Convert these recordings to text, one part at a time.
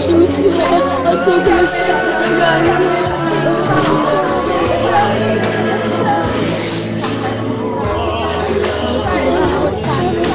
主主啊，做这个身体的软弱。主啊，我赞美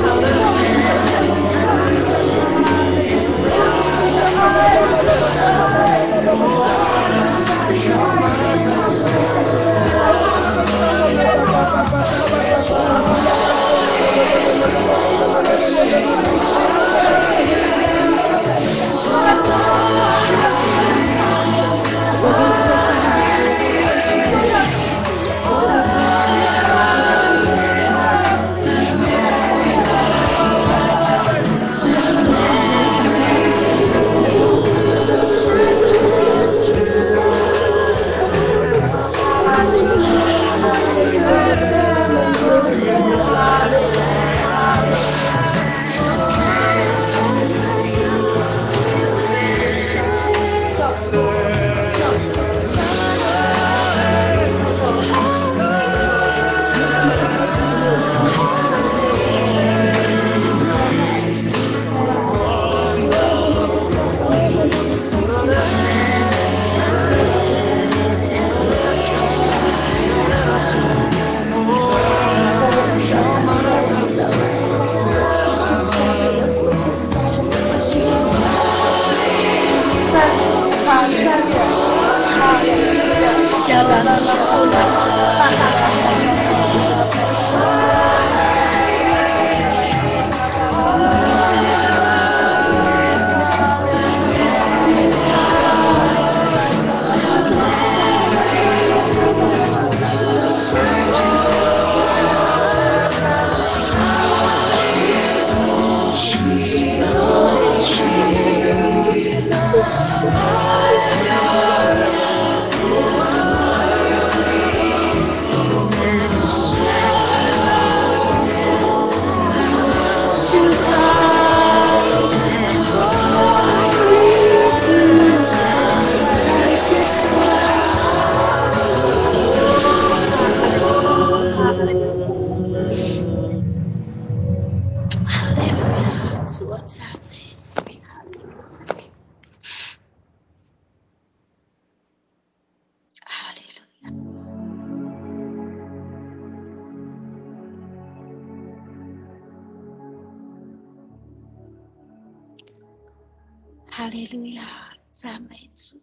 哈利路亚，赞美主。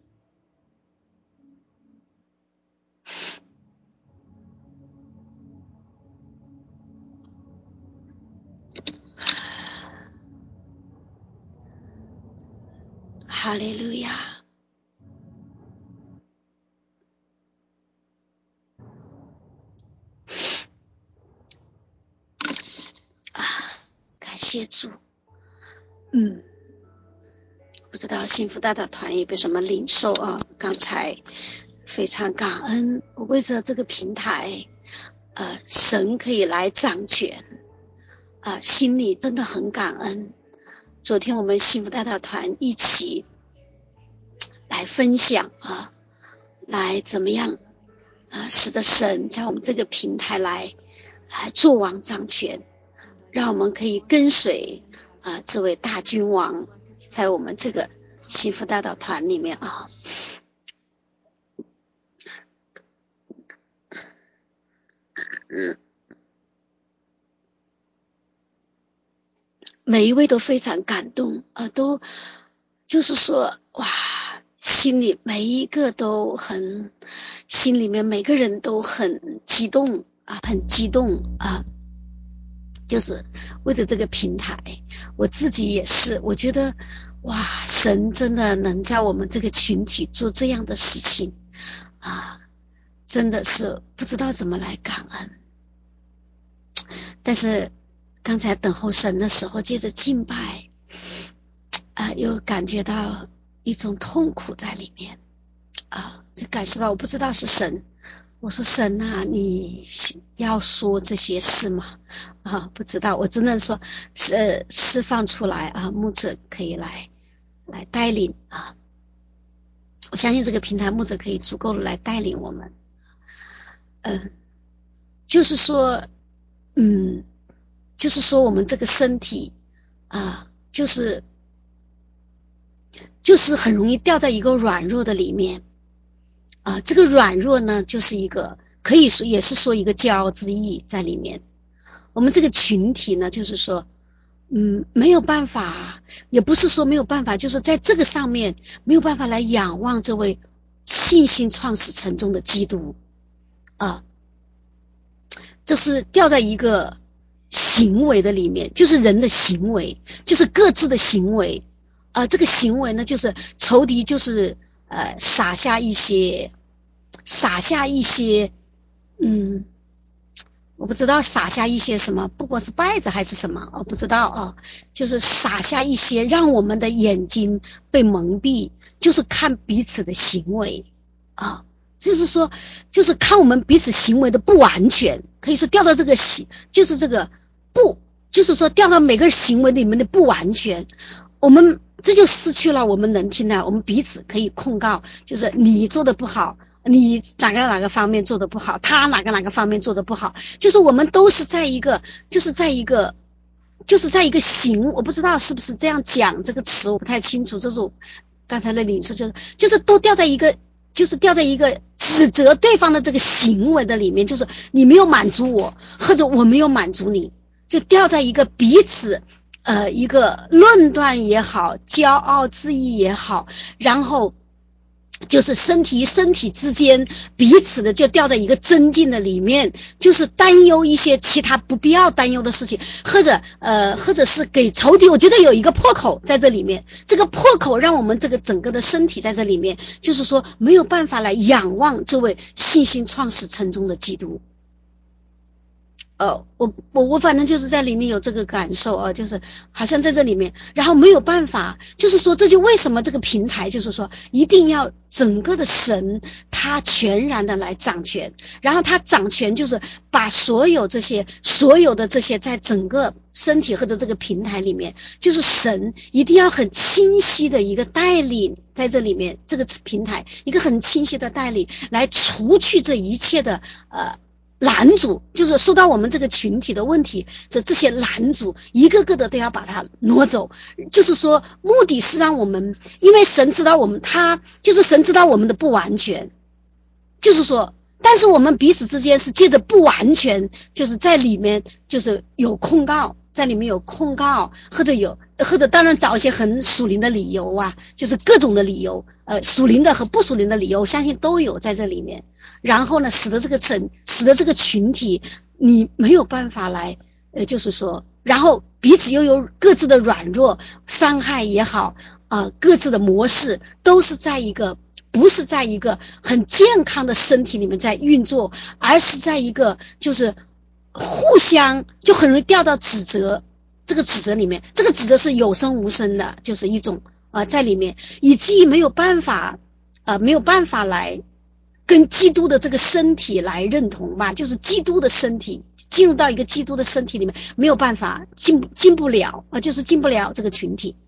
哈利路亚，感谢主。不知道幸福大道团有没有什么领受啊？刚才非常感恩，为着这个平台，神可以来掌权，心里真的很感恩。昨天我们幸福大道团一起来分享啊，来怎么样使得神在我们这个平台来做王掌权，让我们可以跟随这位大君王在我们这个幸福大道团里面啊。每一位都非常感动都就是说哇，心里每一个都很，心里面每个人都很激动很激动就是为着这个平台，我自己也是，我觉得哇，神真的能在我们这个群体做这样的事情真的是不知道怎么来感恩。但是刚才等候神的时候，接着敬拜又感觉到一种痛苦在里面就感受到，我不知道是神，我说神你要说这些事吗？不知道，我只能说释放出来牧者可以来带领我相信这个平台牧者可以足够的来带领我们。就是说就是说我们这个身体就是很容易掉在一个软弱的里面这个软弱呢，就是一个可以说也是说一个骄傲之意在里面。我们这个群体呢，就是说没有办法，也不是说没有办法，就是在这个上面没有办法来仰望这位信心创始成终的基督这是掉在一个行为的里面，就是人的行为，就是各自的行为这个行为呢，就是仇敌就是撒下一些我不知道撒下一些什么，不管是稗子还是什么，我不知道就是撒下一些让我们的眼睛被蒙蔽，就是看彼此的行为就是说，就是看我们彼此行为的不完全，可以说掉到这个就是这个就是说掉到每个行为里面的不完全，我们这就失去了我们能听的，我们彼此可以控告，就是你做的不好，你哪个方面做的不好，他哪个方面做的不好，就是我们都是在一个我不知道是不是这样讲这个词，我不太清楚，这是我刚才的领受，就是都掉在一个指责对方的这个行为的里面，就是你没有满足我，或者我没有满足你，就掉在一个彼此一个论断也好，骄傲自义也好，然后就是身体之间彼此的就掉在一个增进的里面，就是担忧一些其他不必要担忧的事情，或者是给仇敌，我觉得有一个破口在这里面，这个破口让我们这个整个的身体在这里面，就是说没有办法来仰望这位信心创始成终的基督。我反正就是在里面有这个感受就是好像在这里面，然后没有办法，就是说这就为什么这个平台就是说一定要整个的神他全然的来掌权，然后他掌权就是把所有的这些在整个身体或者这个平台里面，就是神一定要很清晰的一个带领在这里面，这个平台一个很清晰的带领来除去这一切的拦阻，就是说到我们这个群体的问题，这些拦阻一个个的都要把它挪走，就是说目的是让我们，因为神知道我们，神知道我们的不完全，就是说但是我们彼此之间是借着不完全，就是在里面就是有控告，在里面有控告，或者当然找一些很属灵的理由就是各种的理由属灵的和不属灵的理由，我相信都有在这里面，然后呢使得这个群体你没有办法来就是说，然后彼此又有各自的软弱伤害也好各自的模式都是不是在一个很健康的身体里面在运作，而是在一个就是互相就很容易掉到指责，这个指责里面，这个指责是有声无声的，就是一种在里面，以至于没有办法来跟基督的这个身体来认同吧，就是基督的身体进入到一个基督的身体里面，没有办法进不了就是进不了这个群体。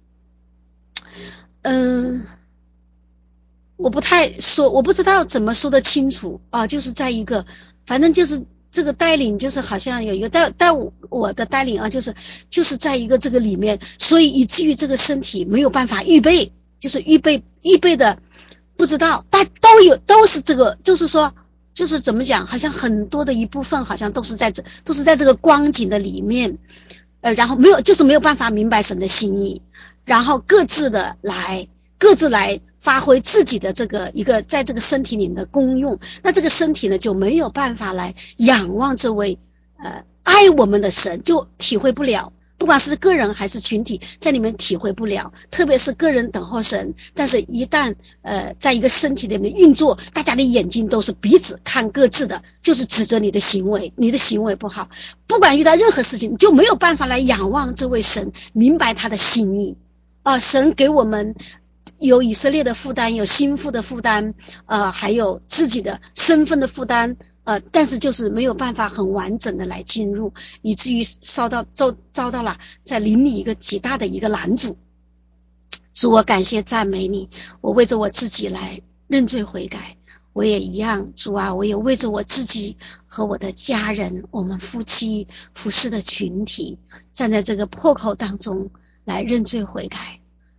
我不知道怎么说得清楚就是在一个反正就是这个带领，就是好像有一个带我的带领就是在一个这个里面，所以以至于这个身体没有办法预备，就是预备的不知道，但都是这个，就是说就是怎么讲，好像很多的一部分好像都是在这个光景的里面然后没有办法明白神的心意，然后各自来发挥自己的这个一个在这个身体里面的功用，那这个身体呢就没有办法来仰望这位爱我们的神，就体会不了，不管是个人还是群体在里面体会不了，特别是个人等候神，但是一旦在一个身体里面运作，大家的眼睛都是彼此看各自的，就是指责你的行为不好，不管遇到任何事情就没有办法来仰望这位神，明白他的心意神给我们有以色列的负担，有心腹的负担还有自己的身份的负担但是就是没有办法很完整的来进入，以至于遭到了在灵里一个极大的一个拦阻。主，我感谢赞美你，我为着我自己来认罪悔改，我也一样，主啊，我也为着我自己和我的家人，我们夫妻服侍的群体，站在这个破口当中来认罪悔改。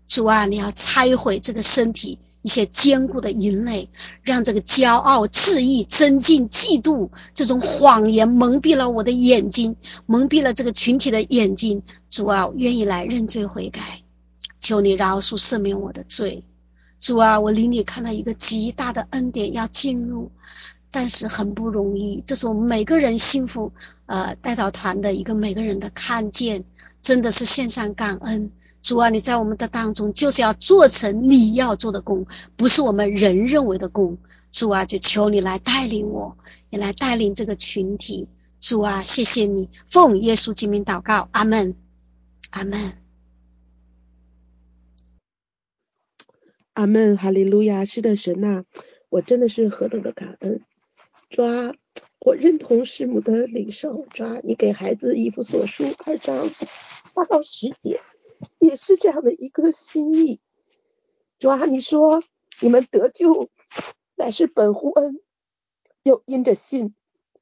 主啊，你要拆毁这个身体一些坚固的营垒，让这个骄傲、自义、增进、嫉妒这种谎言蒙蔽了我的眼睛，蒙蔽了这个群体的眼睛。主啊，我愿意来认罪悔改，求你饶恕赦免我的罪。主啊，我离你看到一个极大的恩典要进入，但是很不容易，这是我们每个人幸福带导团的一个每个人的看见，真的是献上感恩。主啊，你在我们的当中就是要做成你要做的工，不是我们人认为的工。主啊，就求你来带领我，也来带领这个群体。主啊，谢谢你，奉耶稣基督名祷告，阿们，阿们。 阿们，哈利路亚。是的，神啊，我真的是何等的感恩。主啊，我认同师母的领受。主啊，你给孩子以弗所书2章8到10节，也是这样的一个心意。主啊，你说你们得救乃是本乎恩，又因着信。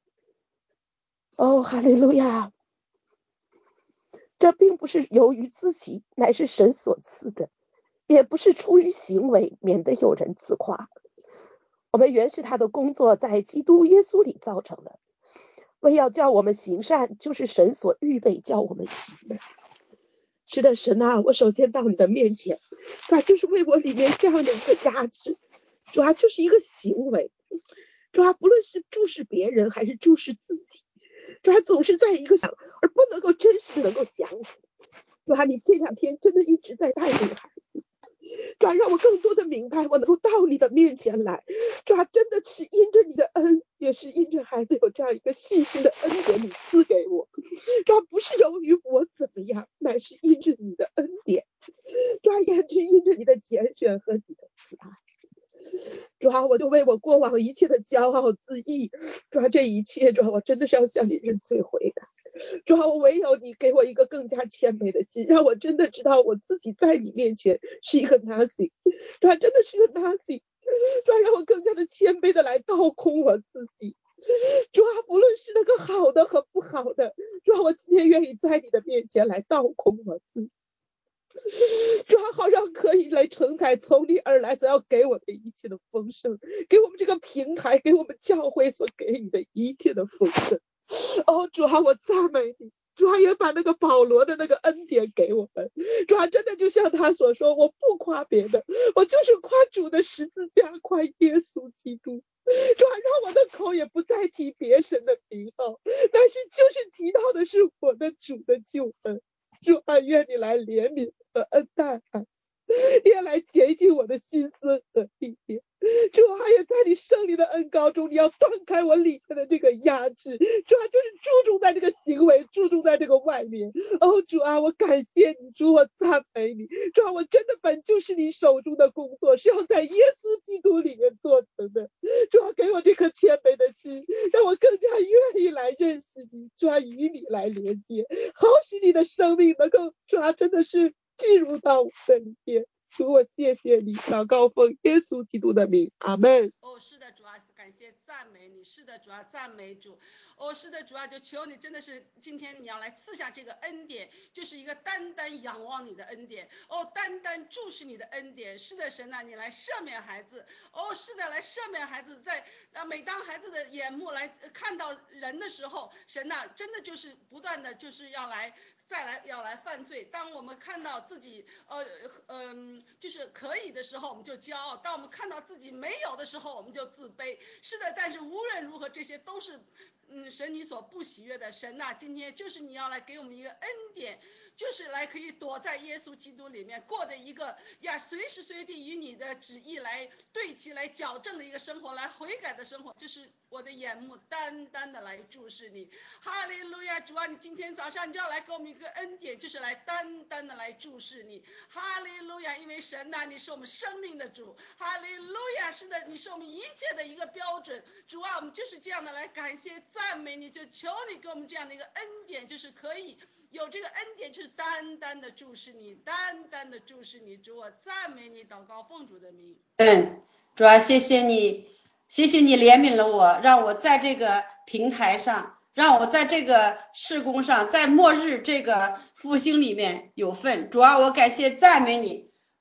哦，哈利路亚。这并不是由于自己，乃是神所赐的，也不是出于行为，免得有人自夸。我们原是他的工作，在基督耶稣里造成的，为要叫我们行善，就是神所预备叫我们行的。是的，神啊，我首先到你的面前，主要就是为我里面这样的一个压制，主要就是一个行为，主要不论是注视别人还是注视自己，主要总是在一个想，而不能够真实的能够想起。主要你这2天真的一直在带领孩子，主要让我更多的明白，我能够到你的面前来，主要真的是因着你的恩，也是因着孩子有这样一个信心的恩典你赐给我，主要不是由于我怎么样，乃是因着你的恩典，主要也是因着你的拣选和你的慈爱。主啊，我就为我过往一切的骄傲自义，主啊，这一切，主啊，我真的是要向你认罪悔改。主啊，我唯有你给我一个更加谦卑的心，让我真的知道我自己在你面前是一个 nothing， 主啊，真的是个 nothing， 主啊，让我更加的谦卑的来倒空我自己。主啊，不论是那个好的和不好的，主啊，我今天愿意在你的面前来倒空我自己。主啊，好让可以来承载从你而来所要给我的一切的丰盛，给我们这个平台，给我们教会所给予的一切的丰盛。哦，主啊，我赞美你。主啊，也把那个保罗的那个恩典给我们。主啊，真的就像他所说，我不夸别的，我就是夸主的十字架，夸耶稣基督。主啊，让我的口也不再提别神的名号，但是就是提到的是我的主的救恩。主啊，愿你来怜悯和恩待孩子，也来洁净我的心思和意念。主啊，也在你圣灵的恩膏中，你要断开我里面的这个压制。主啊，就是注重在这个行为，注重在这个外面。哦，主啊，我感谢你，主，我赞美你。主啊，我真的本就是你手中的工作，是要在耶稣基督里面做成的。主啊，给我这颗谦卑的心，让我更加愿意来认识你，主啊，与你来连接，好使你的生命能够，主啊，真的是进入到我的里面。主，我谢谢你，祷告奉耶稣基督的名，阿门。 哦，是的，主啊，感谢赞美你。是的，主啊，赞美主。哦，是的，主啊，就求你真的是今天你要来赐下这个恩典，就是一个单单仰望你的恩典。哦，单单注视你的恩典。是的，神啊，你来赦免孩子。哦，是的，来赦免孩子，在每当孩子的眼目来看到人的时候，神呐，真的就是不断的就是要来犯罪。当我们看到自己就是可以的时候，我们就骄傲；当我们看到自己没有的时候，我们就自卑。是的，但是无论如何，这些都是神你所不喜悦的。神呐，今天就是你要来给我们一个恩典，就是来可以躲在耶稣基督里面，过着一个随时随地与你的旨意来对齐、来矫正的一个生活，来悔改的生活。就是我的眼目单单的来注视你。哈利路亚，主啊，你今天早上你就要来给我们一个恩典，就是来单单的来注视你。哈利路亚，因为神呐，你是我们生命的主。哈利路亚，是的，你是我们一切的一个标准。主啊，我们就是这样的来感谢赞美你，就求你给我们这样的一个恩典，就是可以有这个恩典，就是单单的注视你，单单的注视你。主，我赞美你，祷告奉主的名。 主啊，谢谢你，谢谢你怜悯了我，让我在这个平台上，让我在这个事工上，在末日这个复兴里面有份。主啊，我感谢赞美你。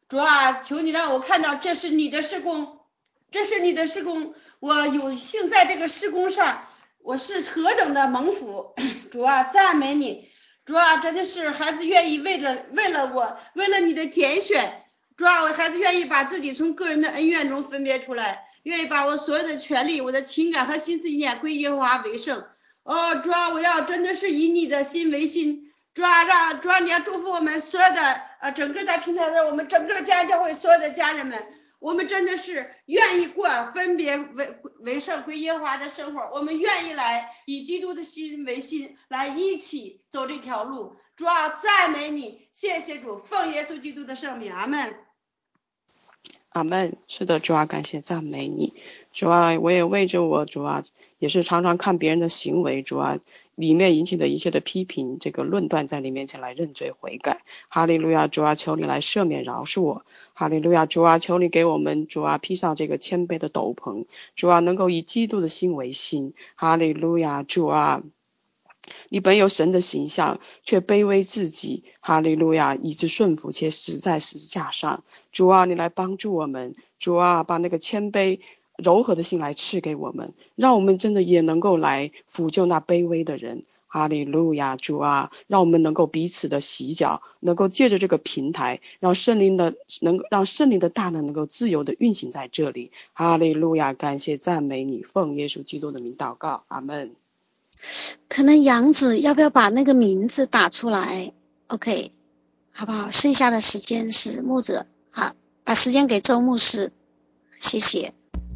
主啊，求你让我看到这是你的事工，这是你的事工，我有幸在这个事工上，我是何等的蒙福。主啊，赞美你。主啊，真的是孩子愿意为了我，为了你的拣选，主啊，我孩子愿意把自己从个人的恩怨中分别出来，愿意把我所有的权利、我的情感和心思意念归耶和华为圣。主啊，我要真的是以你的心为心。主啊，你要祝福我们所有的整个在平台的我们整个家教会所有的家人们，我们真的是愿意过分别为圣归耶和华的生活，我们愿意来以基督的心为心，来一起走这条路。主啊，赞美你，谢谢主，奉耶稣基督的圣名，阿们。 阿们。是的，主啊，感谢赞美你。主啊，我也为着我，主啊，也是常常看别人的行为，主啊，里面引起的一切的批评，这个论断在你面前来认罪悔改。哈利路亚，主啊，求你来赦免饶恕我。哈利路亚，主啊，求你给我们，主啊，披上这个谦卑的斗篷，主啊，能够以基督的心为心。哈利路亚，主啊，你本有神的形象，却卑微自己，哈利路亚，以致顺服，且死在十字架上。主啊，你来帮助我们，主啊，把那个谦卑柔和的心来赐给我们，让我们真的也能够来抚救那卑微的人。哈利路亚，主啊，让我们能够彼此的洗脚，能够借着这个平台，让圣灵的大能能够自由的运行在这里。哈利路亚，感谢赞美你，奉耶稣基督的名祷告，阿们。 可能杨子要不要把那个名字打出来 ？OK， 好不好？剩下的时间是牧者，好，把时间给周牧师，谢谢。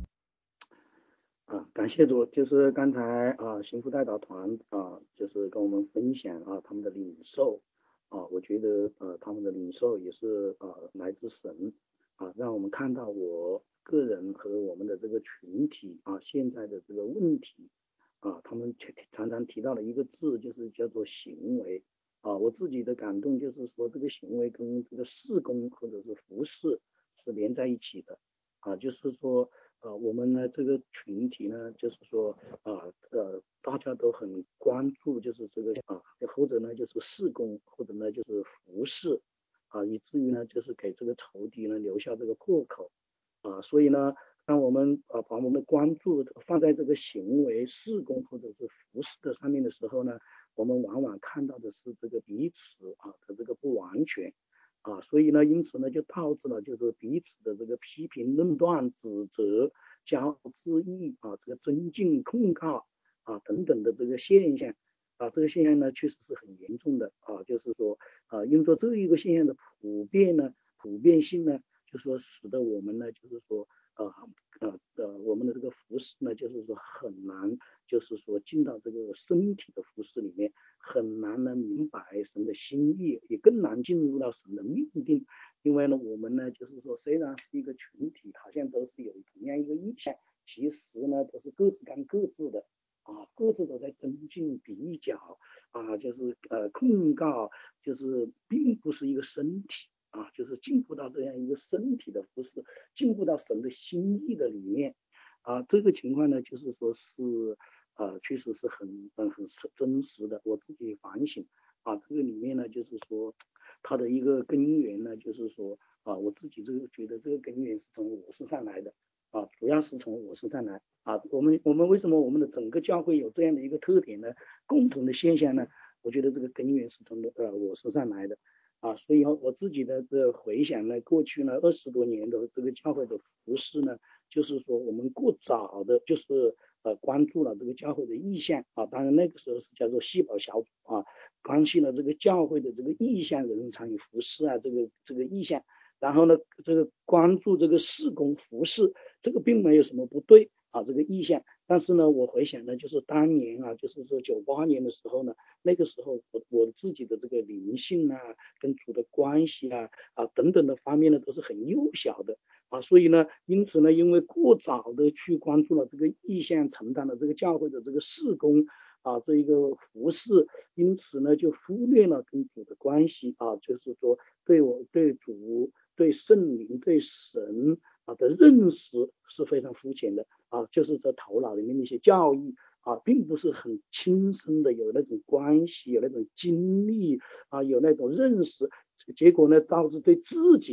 感谢主，就是刚才幸福代祷团就是跟我们分享他们的领受我觉得他们的领受也是来自神让我们看到我个人和我们的这个群体现在的这个问题他们常常提到的一个字就是叫做行为我自己的感动就是说这个行为跟这个事工或者是服事是连在一起的就是说我们呢这个群体呢就是说大家都很关注就是这个或者呢就是事工或者呢就是服事以至于呢就是给这个仇敌呢留下这个破口所以呢当我们把我们的关注放在这个行为事工或者是服事的上面的时候呢，我们往往看到的是这个彼此的这个不完全所以呢因此呢就导致了就是彼此的这个批评论断指责骄傲自义这个尊敬控告等等的这个现象这个现象呢确实是很严重的就是说因着这一个现象的普遍性呢就说使得我们呢就是说我们的这个服事呢就是说很难就是说进到这个身体的服事里面很难呢明白神的心意也更难进入到神的命定因为呢我们呢就是说虽然是一个群体好像都是有同样一个意向其实呢都是各自干各自的各自都在增进比较就是控告就是并不是一个身体就是进入到这样一个身体的服事进入到神的心意的里面这个情况呢就是说是确实是很真实的我自己反省这个里面呢就是说它的一个根源呢就是说我自己这个觉得这个根源是从我身上来的主要是从我身上来我们为什么我们的整个教会有这样的一个特点呢共同的现象呢我觉得这个根源是从我身上来的所以我自己的这回想呢过去呢20多年的这个教会的服事呢就是说我们过早的就是关注了这个教会的意向当然那个时候是叫做细胞小组关心了这个教会的这个意向人参与服事这个意向然后呢这个关注这个事工服事这个并没有什么不对这个意向但是呢我回想呢就是当年就是说98年的时候呢那个时候我自己的这个灵性跟主的关系等等的方面呢都是很幼小的所以呢因此呢因为过早的去关注了这个意向承担了这个教会的这个事工这一个服事因此呢就忽略了跟主的关系就是说对主对圣灵对神的认识是非常肤浅的就是在头脑里面的一些教义并不是很亲身的有那种关系有那种经历有那种认识结果呢导致对自己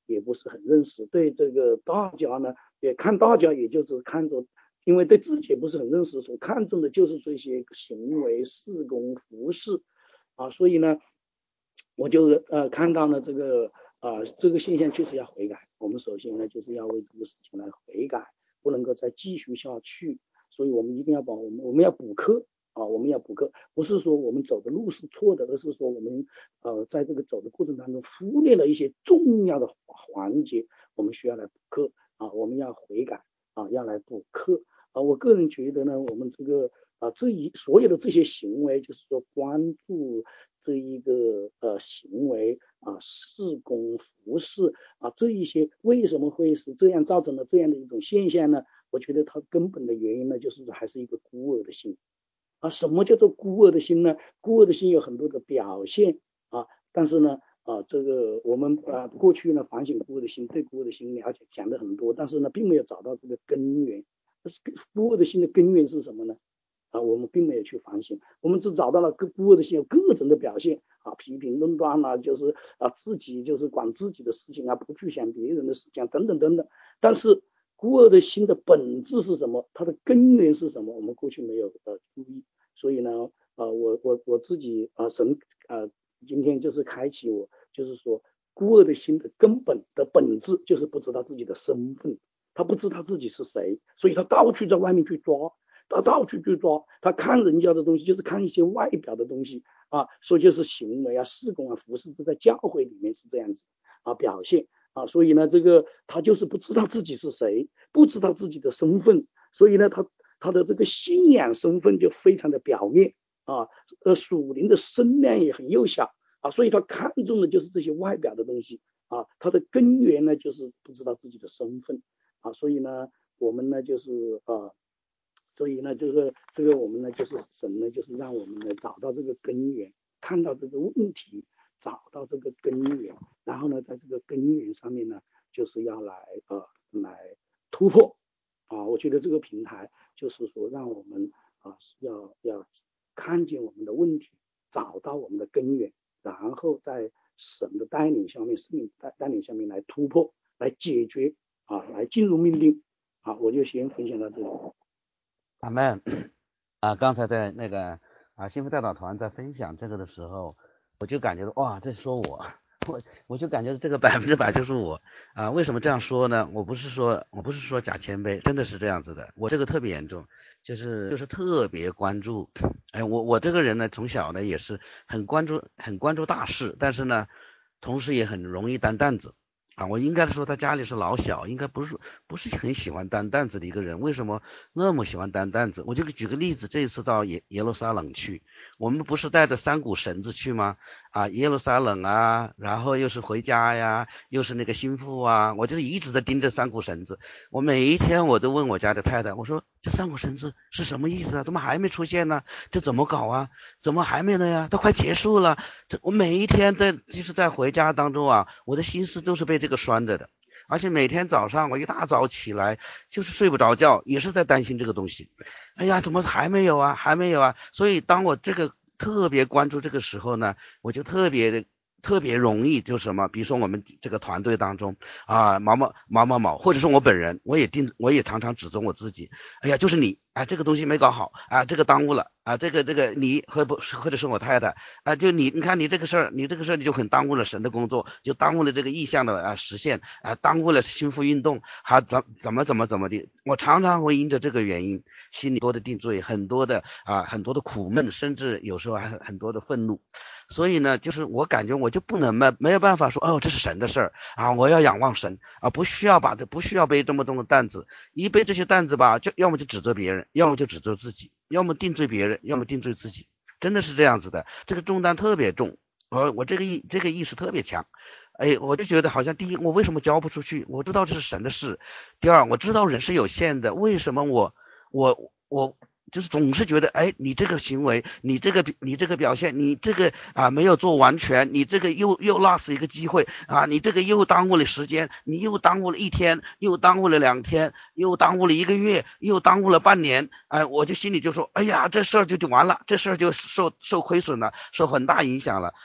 也不是很认识，对这个大家呢也看大家也就是看着，因为对自己也不是很认识，所看重的就是这些行为、事工、服饰啊，所以呢我就看到了这个现象确实要悔改。我们首先呢就是要为这个事情来悔改，不能够再继续下去，所以我们一定要我们要补课啊，我们要补课，不是说我们走的路是错的，而是说我们在这个走的过程当中忽略了一些重要的环节，我们需要来补课啊，我们要悔改啊，要来补课啊。我个人觉得呢，我们这个所有的这些行为，就是说关注这一个行为啊，事工服饰啊，这一些为什么会是这样造成了这样的一种现象呢？我觉得它根本的原因呢，就是还是一个孤儿的心啊。什么叫做孤儿的心呢？孤儿的心有很多的表现啊，但是呢这个我们过去呢反省孤儿的心，对孤儿的心了解讲的很多，但是呢并没有找到这个根源。孤儿的心的根源是什么呢？我们并没有去反省，我们只找到了孤儿的心有各种的表现啊，批评论断啊，就是自己就是管自己的事情啊，不去想别人的事情等等等等。但是孤儿的心的本质是什么？它的根源是什么？我们过去没有注意，所以呢我自己神今天就是开启我，就是说孤儿的心的根本的本质就是不知道自己的身份，他不知道自己是谁，所以他到处在外面去抓。他到处去抓，他看人家的东西就是看一些外表的东西啊，说就是行为啊、事工啊、服饰，这在教会里面是这样子啊表现啊，所以呢，这个他就是不知道自己是谁，不知道自己的身份，所以呢，他的这个信仰身份就非常的表面啊，属灵的身量也很幼小啊，所以他看重的就是这些外表的东西啊，他的根源呢就是不知道自己的身份啊，所以呢，我们呢就是所以呢，这个我们呢，就是神呢，就是让我们呢找到这个根源，看到这个问题，找到这个根源，然后呢，在这个根源上面呢，就是要来突破啊。我觉得这个平台就是说，让我们要看见我们的问题，找到我们的根源，然后在神的带领下面，圣灵带领下面来突破，来解决啊，来进入命令啊。我就先分享到这里。 阿们刚才在那个幸福代祷团在分享这个的时候，我就感觉哇，这说我就感觉这个100%就是我为什么这样说呢？我不是说假谦卑，真的是这样子的。我这个特别严重，就是特别关注，我这个人呢，从小呢也是很关注大事，但是呢，同时也很容易担担子。我应该说他家里是老小，应该不是很喜欢担担子的一个人。为什么那么喜欢担担子？我就举个例子，这一次到耶路撒冷去，我们不是带着3股绳子去吗？耶路撒冷然后又是回家呀，又是那个心腹我就一直在盯着3股绳子。我每一天我都问我家的太太，我说这3股绳子是什么意思啊？怎么还没出现呢？这怎么搞啊？怎么还没呢呀？都快结束了。我每一天就是在回家当中我的心思都是被这个拴着的，而且每天早上我一大早起来就是睡不着觉，也是在担心这个东西。哎呀，怎么还没有啊？所以当我这个特别关注这个时候呢，我就特别容易就是什么，比如说我们这个团队当中某，或者是我本人，我也常常指责我自己，哎呀，就是你这个东西没搞好这个耽误了这个你或者是我太太就你看你这个事儿你就很耽误了神的工作，就耽误了这个意向的实现耽误了心腹运动怎么的。我常常会因着这个原因心里多的定罪，很多的苦闷，甚至有时候还很多的愤怒。所以呢，就是我感觉我就没有办法说这是神的事儿我要仰望神不需要背这么重的担子，一背这些担子吧，就要么就指责别人，要么就指责自己，要么定罪别人，要么定罪自己，真的是这样子的，这个重担特别重，我这个意识特别强。我就觉得好像第一，我为什么交不出去？我知道这是神的事。第二，我知道人是有限的，为什么我就是总是觉得你这个行为，你这个表现，你这个没有做完全，你这个又 lost 一个机会你这个又耽误了时间，你又耽误了1天，又耽误了2天，又耽误了1个月，又耽误了半年我就心里就说哎呀，这事儿就完了，这事儿就受亏损了，受很大影响了。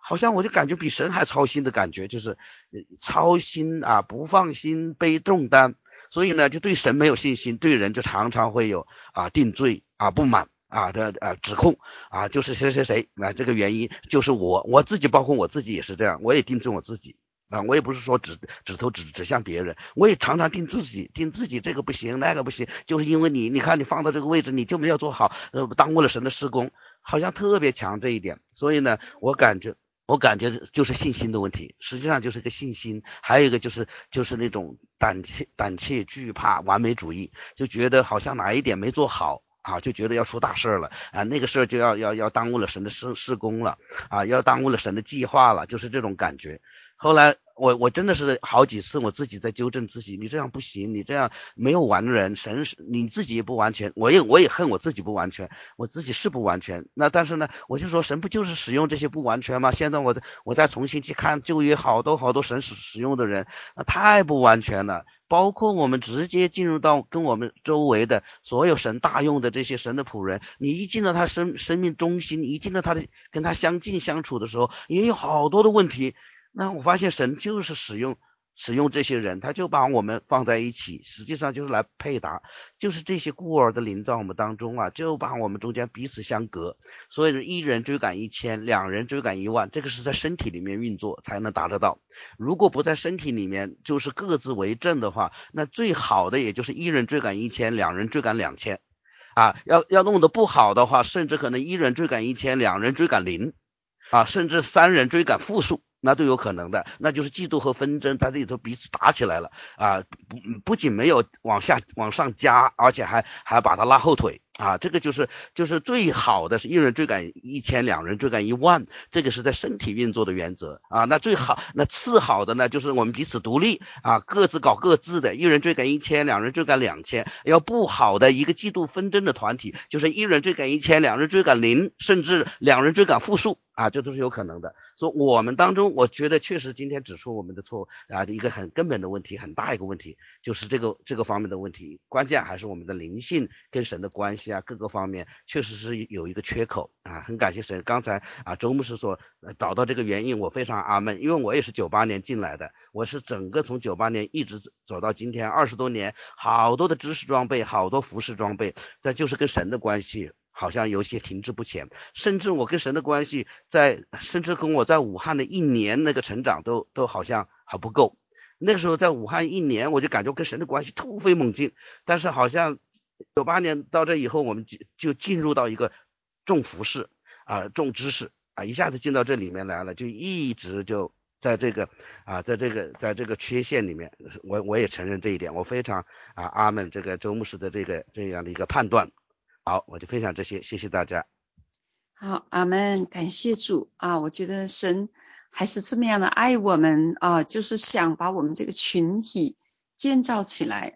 好像我就感觉比神还操心的感觉，就是操心啊，不放心，背重担，所以呢就对神没有信心，对人就常常会有定罪不满的指控就是谁谁谁这个原因就是我自己，包括我自己也是这样，我也定罪我自己我也不是说指头指向别人，我也常常定自己这个不行那个不行，就是因为你看你放到这个位置你就没有做好，耽误了神的施工，好像特别强这一点。所以呢我感觉就是信心的问题，实际上就是一个信心，还有一个就是那种胆怯惧怕完美主义，就觉得好像哪一点没做好就觉得要出大事了那个事儿就要耽误了神的施工了要耽误了神的计划了，就是这种感觉。后来我真的是好几次我自己在纠正自己，你这样不行，你这样没有完人，神你自己也不完全，我也恨我自己不完全，我自己是不完全，那但是呢我就说神不就是使用这些不完全吗？现在我再重新去看旧约，好多神使用的人太不完全了，包括我们直接进入到跟我们周围的所有神大用的这些神的仆人，你一进到他生命中心，一进到他的跟他相近相处的时候，也有好多的问题。那我发现神就是使用这些人，他就把我们放在一起，实际上就是来配搭，就是这些孤儿的临在我们当中就把我们中间彼此相隔。所以一人追赶1000，两人追赶10000，这个是在身体里面运作才能达得到。如果不在身体里面，就是各自为政的话，那最好的也就是一人追赶1000，两人追赶2000要弄得不好的话，甚至可能一人追赶1000，两人追赶0甚至3人追赶负数，那都有可能的，那就是嫉妒和纷争，它这里头彼此打起来了不仅没有往上加，而且还把它拉后腿这个就是最好的是一人追赶1000，两人追赶10000，这个是在身体运作的原则那最好，那次好的呢就是我们彼此独立各自搞各自的，一人追赶1000，两人追赶2000。要不好的一个嫉妒纷争的团体，就是一人追赶1000，两人追赶0，甚至两人追赶负数这都是有可能的。所以我们当中，我觉得确实今天指出我们的错误一个很根本的问题，很大一个问题，就是这个方面的问题，关键还是我们的灵性跟神的关系各个方面确实是有一个缺口很感谢神，刚才周牧师说找到这个原因，我非常阿门，因为我也是98年进来的，我是整个从98年一直走到今天20多年，好多的知识装备，好多服饰装备，但就是跟神的关系好像有些停滞不前，甚至我跟神的关系甚至跟我在武汉的1年那个成长都好像还不够。那个时候在武汉1年，我就感觉跟神的关系突飞猛进，但是好像98年到这以后，我们就进入到一个重服饰重知识一下子进到这里面来了，就一直就在这个缺陷里面，我也承认这一点，我非常阿门这个周牧师的这样的一个判断。好，我就分享这些，谢谢大家。 好，阿们，感谢主我觉得神还是这么样的爱我们就是想把我们这个群体建造起来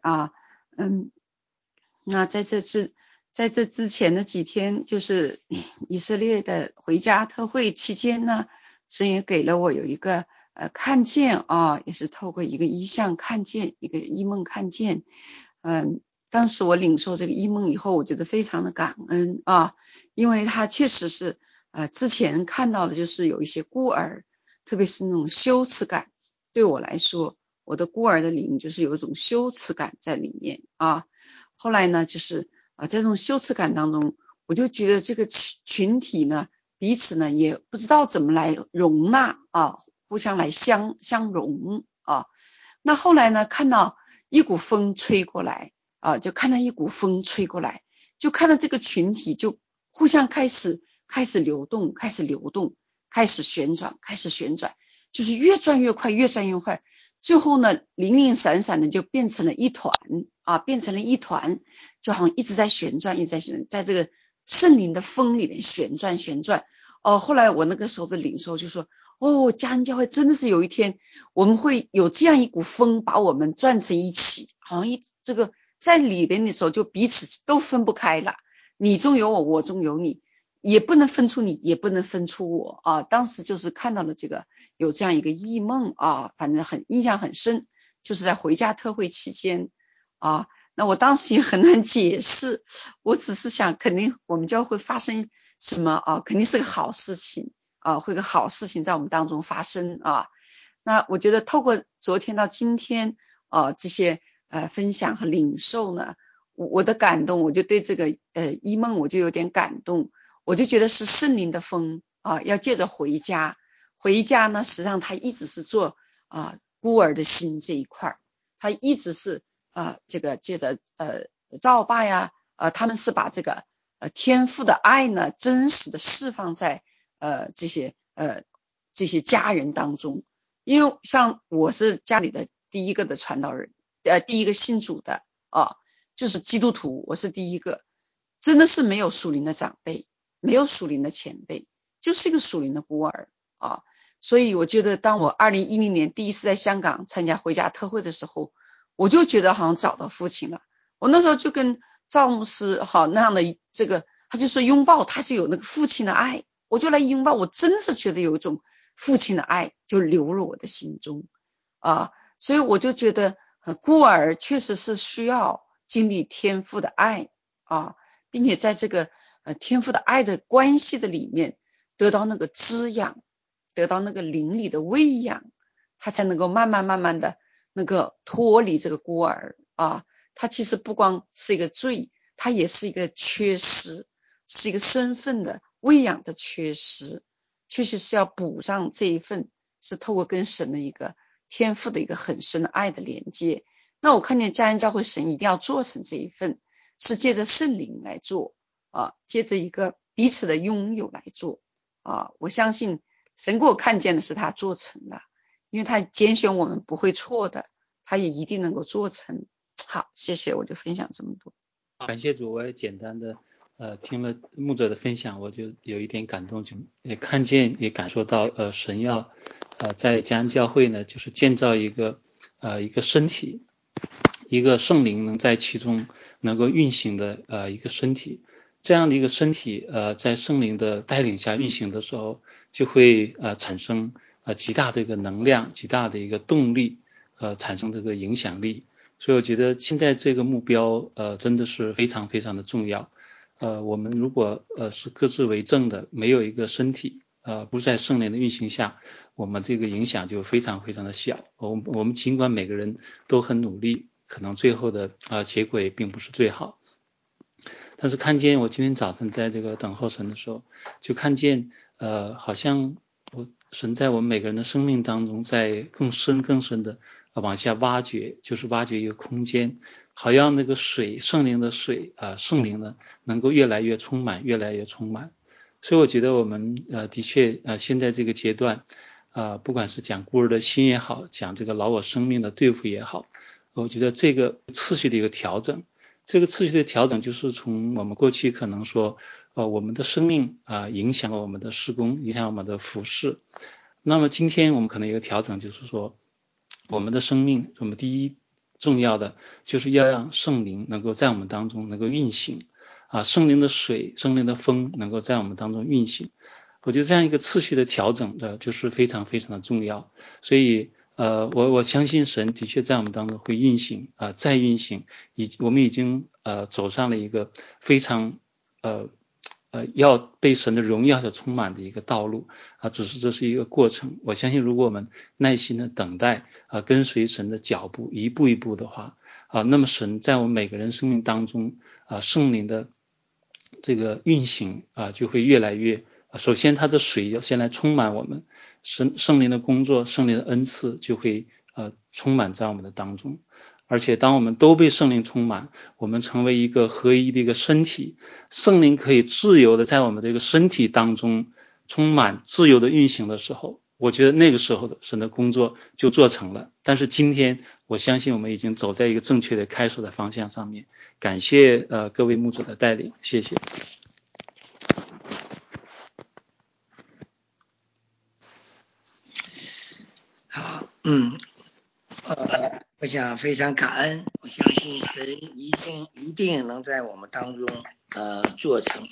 那在这之前的几天，就是以色列的回家特会期间呢，神也给了我有一个看见也是透过一个异象看见，一个异梦看见当时我领受这个异梦以后，我觉得非常的感恩因为他确实是之前看到的就是有一些孤儿，特别是那种羞耻感，对我来说，我的孤儿的灵就是有一种羞耻感在里面后来呢，就是在这种羞耻感当中，我就觉得这个群体呢，彼此呢也不知道怎么来容纳互相来相容那后来呢，看到一股风吹过来就看到一股风吹过来，就看到这个群体就互相开始流动，开始旋转，就是越转越快，最后呢零零散散的就变成了一团就好像一直在旋转，在这个圣灵的风里面旋转后来我那个时候的领受就说家人教会真的是有一天我们会有这样一股风把我们转成一起，好像这个在里边的时候就彼此都分不开了，你中有我，我中有你，也不能分出你，也不能分出我当时就是看到了这个有这样一个异梦反正印象很深，就是在回家特会期间那我当时也很难解释，我只是想肯定我们教会发生什么肯定是个好事情会有个好事情在我们当中发生啊。那我觉得透过昨天到今天这些分享和领受呢，我的感动，我就对这个一梦我就有点感动，我就觉得是圣灵的风要借着回家呢，实际上他一直是做孤儿的心这一块，他一直是这个借着赵爸呀他们是把这个天父的爱呢真实的释放在这些家人当中。因为像我是家里的第一个的传道人，第一个信主的就是基督徒，我是第一个，真的是没有属灵的长辈，没有属灵的前辈，就是一个属灵的孤儿所以我觉得当我2010年第一次在香港参加回家特会的时候，我就觉得好像找到父亲了。我那时候就跟赵牧师那样的这个，他就说拥抱他是有那个父亲的爱，我就来拥抱，我真是觉得有一种父亲的爱就流入我的心中所以我就觉得孤儿确实是需要经历天父的爱并且在这个天父的爱的关系的里面得到那个滋养，得到那个灵里的喂养，他才能够慢慢的那个脱离这个孤儿他其实不光是一个罪，他也是一个缺失，是一个身份的喂养的缺失，确实是要补上这一份，是透过跟神的一个天赋的一个很深的爱的连接。那我看见家人教会神一定要做成这一份，是借着圣灵来做借着一个彼此的拥有来做我相信神给我看见的是他做成了，因为他拣选我们不会错的，他也一定能够做成。好，谢谢，我就分享这么多。 感谢主，我也简单的听了牧者的分享，我就有一点感动，就也看见也感受到神要在家人教会呢，就是建造一个身体，一个圣灵能在其中能够运行的一个身体。这样的一个身体在圣灵的带领下运行的时候，就会产生极大的一个能量，极大的一个动力产生这个影响力。所以我觉得现在这个目标真的是非常非常的重要。我们如果是各自为政的，没有一个身体不在圣灵的运行下，我们这个影响就非常非常的小。我们尽管每个人都很努力，可能最后的结果也并不是最好。但是看见我今天早晨在这个等候神的时候，就看见好像神在我们每个人的生命当中在更深的往下挖掘，就是挖掘一个空间，好让那个水，圣灵的水圣灵呢能够越来越充满，越来越充满。所以我觉得我们的确现在这个阶段不管是讲孤儿的心也好，讲这个老我生命的对付也好，我觉得这个次序的一个调整，这个次序的调整就是从我们过去可能说我们的生命影响了我们的事工，影响我们的服事。那么今天我们可能有个调整，就是说我们的生命，我们第一重要的就是要让圣灵能够在我们当中能够运行圣灵的水，圣灵的风能够在我们当中运行。我觉得这样一个次序的调整的就是非常非常的重要。所以我相信神的确在我们当中会运行再运行，我们已经走上了一个非常要被神的荣耀所充满的一个道路只是这是一个过程。我相信如果我们耐心的等待跟随神的脚步一步一步的话那么神在我们每个人生命当中圣灵的这个运行就会越来越首先他的水要先来充满我们，圣灵的工作，圣灵的恩赐就会充满在我们的当中。而且当我们都被圣灵充满，我们成为一个合一的一个身体，圣灵可以自由的在我们这个身体当中充满自由的运行的时候，我觉得那个时候的神的工作就做成了。但是今天我相信我们已经走在一个正确的开始的方向上面。感谢各位牧者的带领，谢谢。 好，我想非常感恩，我相信神一定能在我们当中做成。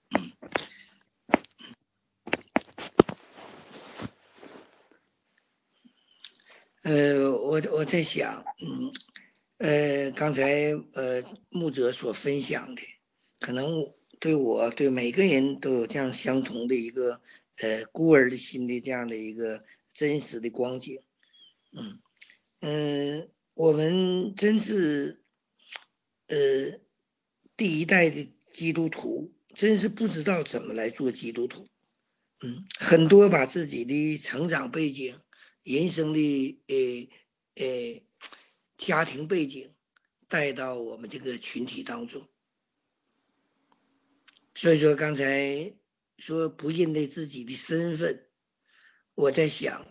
我在想，刚才牧者所分享的，可能对我对每个人都有这样相同的一个孤儿的心的这样的一个真实的光景。我们真是第一代的基督徒，真是不知道怎么来做基督徒。很多把自己的成长背景、人生的家庭背景带到我们这个群体当中。所以说刚才说不认得自己的身份，我在想，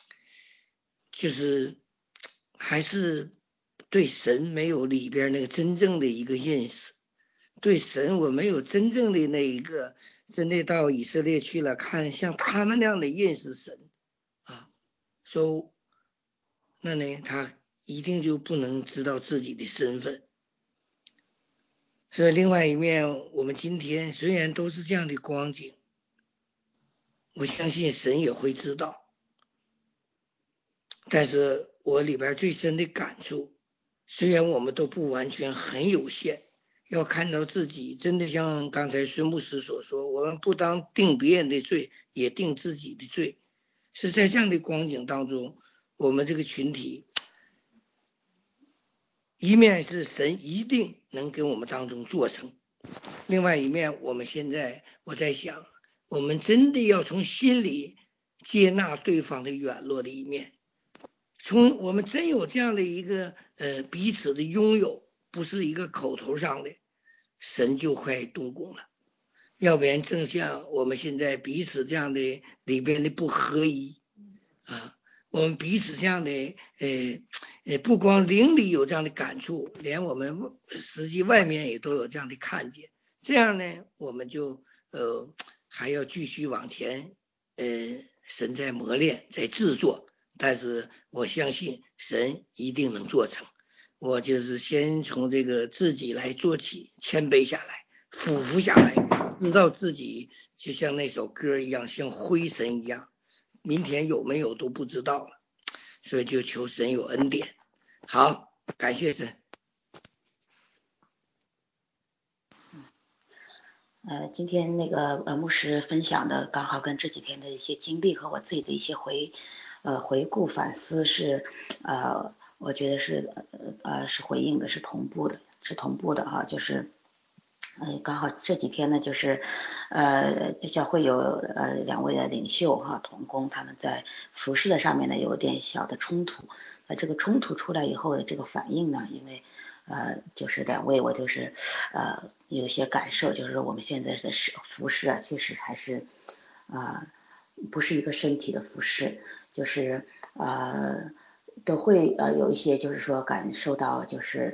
就是还是对神没有里边那个真正的一个认识，对神我没有真正的那一个真的到以色列去了，看像他们那样的认识神啊，说那呢他一定就不能知道自己的身份。所以另外一面，我们今天虽然都是这样的光景，我相信神也会知道。但是我里边最深的感触，虽然我们都不完全很有限，要看到自己真的像刚才孙牧师所说，我们不当定别人的罪，也定自己的罪。是在这样的光景当中，我们这个群体一面是神一定能跟我们当中做成，另外一面我们现在我在想，我们真的要从心里接纳对方的软弱的一面，从我们真有这样的一个彼此的拥有，不是一个口头上的，神就快动工了。要不然正像我们现在彼此这样的里边的不合一啊，我们彼此这样的不光灵里有这样的感触，连我们实际外面也都有这样的看见。这样呢，我们就还要继续往前，神在磨练，在制作，但是我相信神一定能做成。我就是先从这个自己来做起，谦卑下来，俯伏下来，知道自己就像那首歌一样，像灰尘一样，明天有没有都不知道了，所以就求神有恩典。好，感谢神。 今天那个牧师分享的刚好跟这几天的一些经历和我自己的一些回顾反思是我觉得是是回应的，是同步的哈，就是刚好这几天呢，就是教会有两位的领袖哈同工，他们在服事的上面呢有点小的冲突。这个冲突出来以后的这个反应呢，因为就是两位我就是有些感受，就是我们现在的服事啊，确实还是不是一个身体的服事，就是都会有一些就是说感受到就是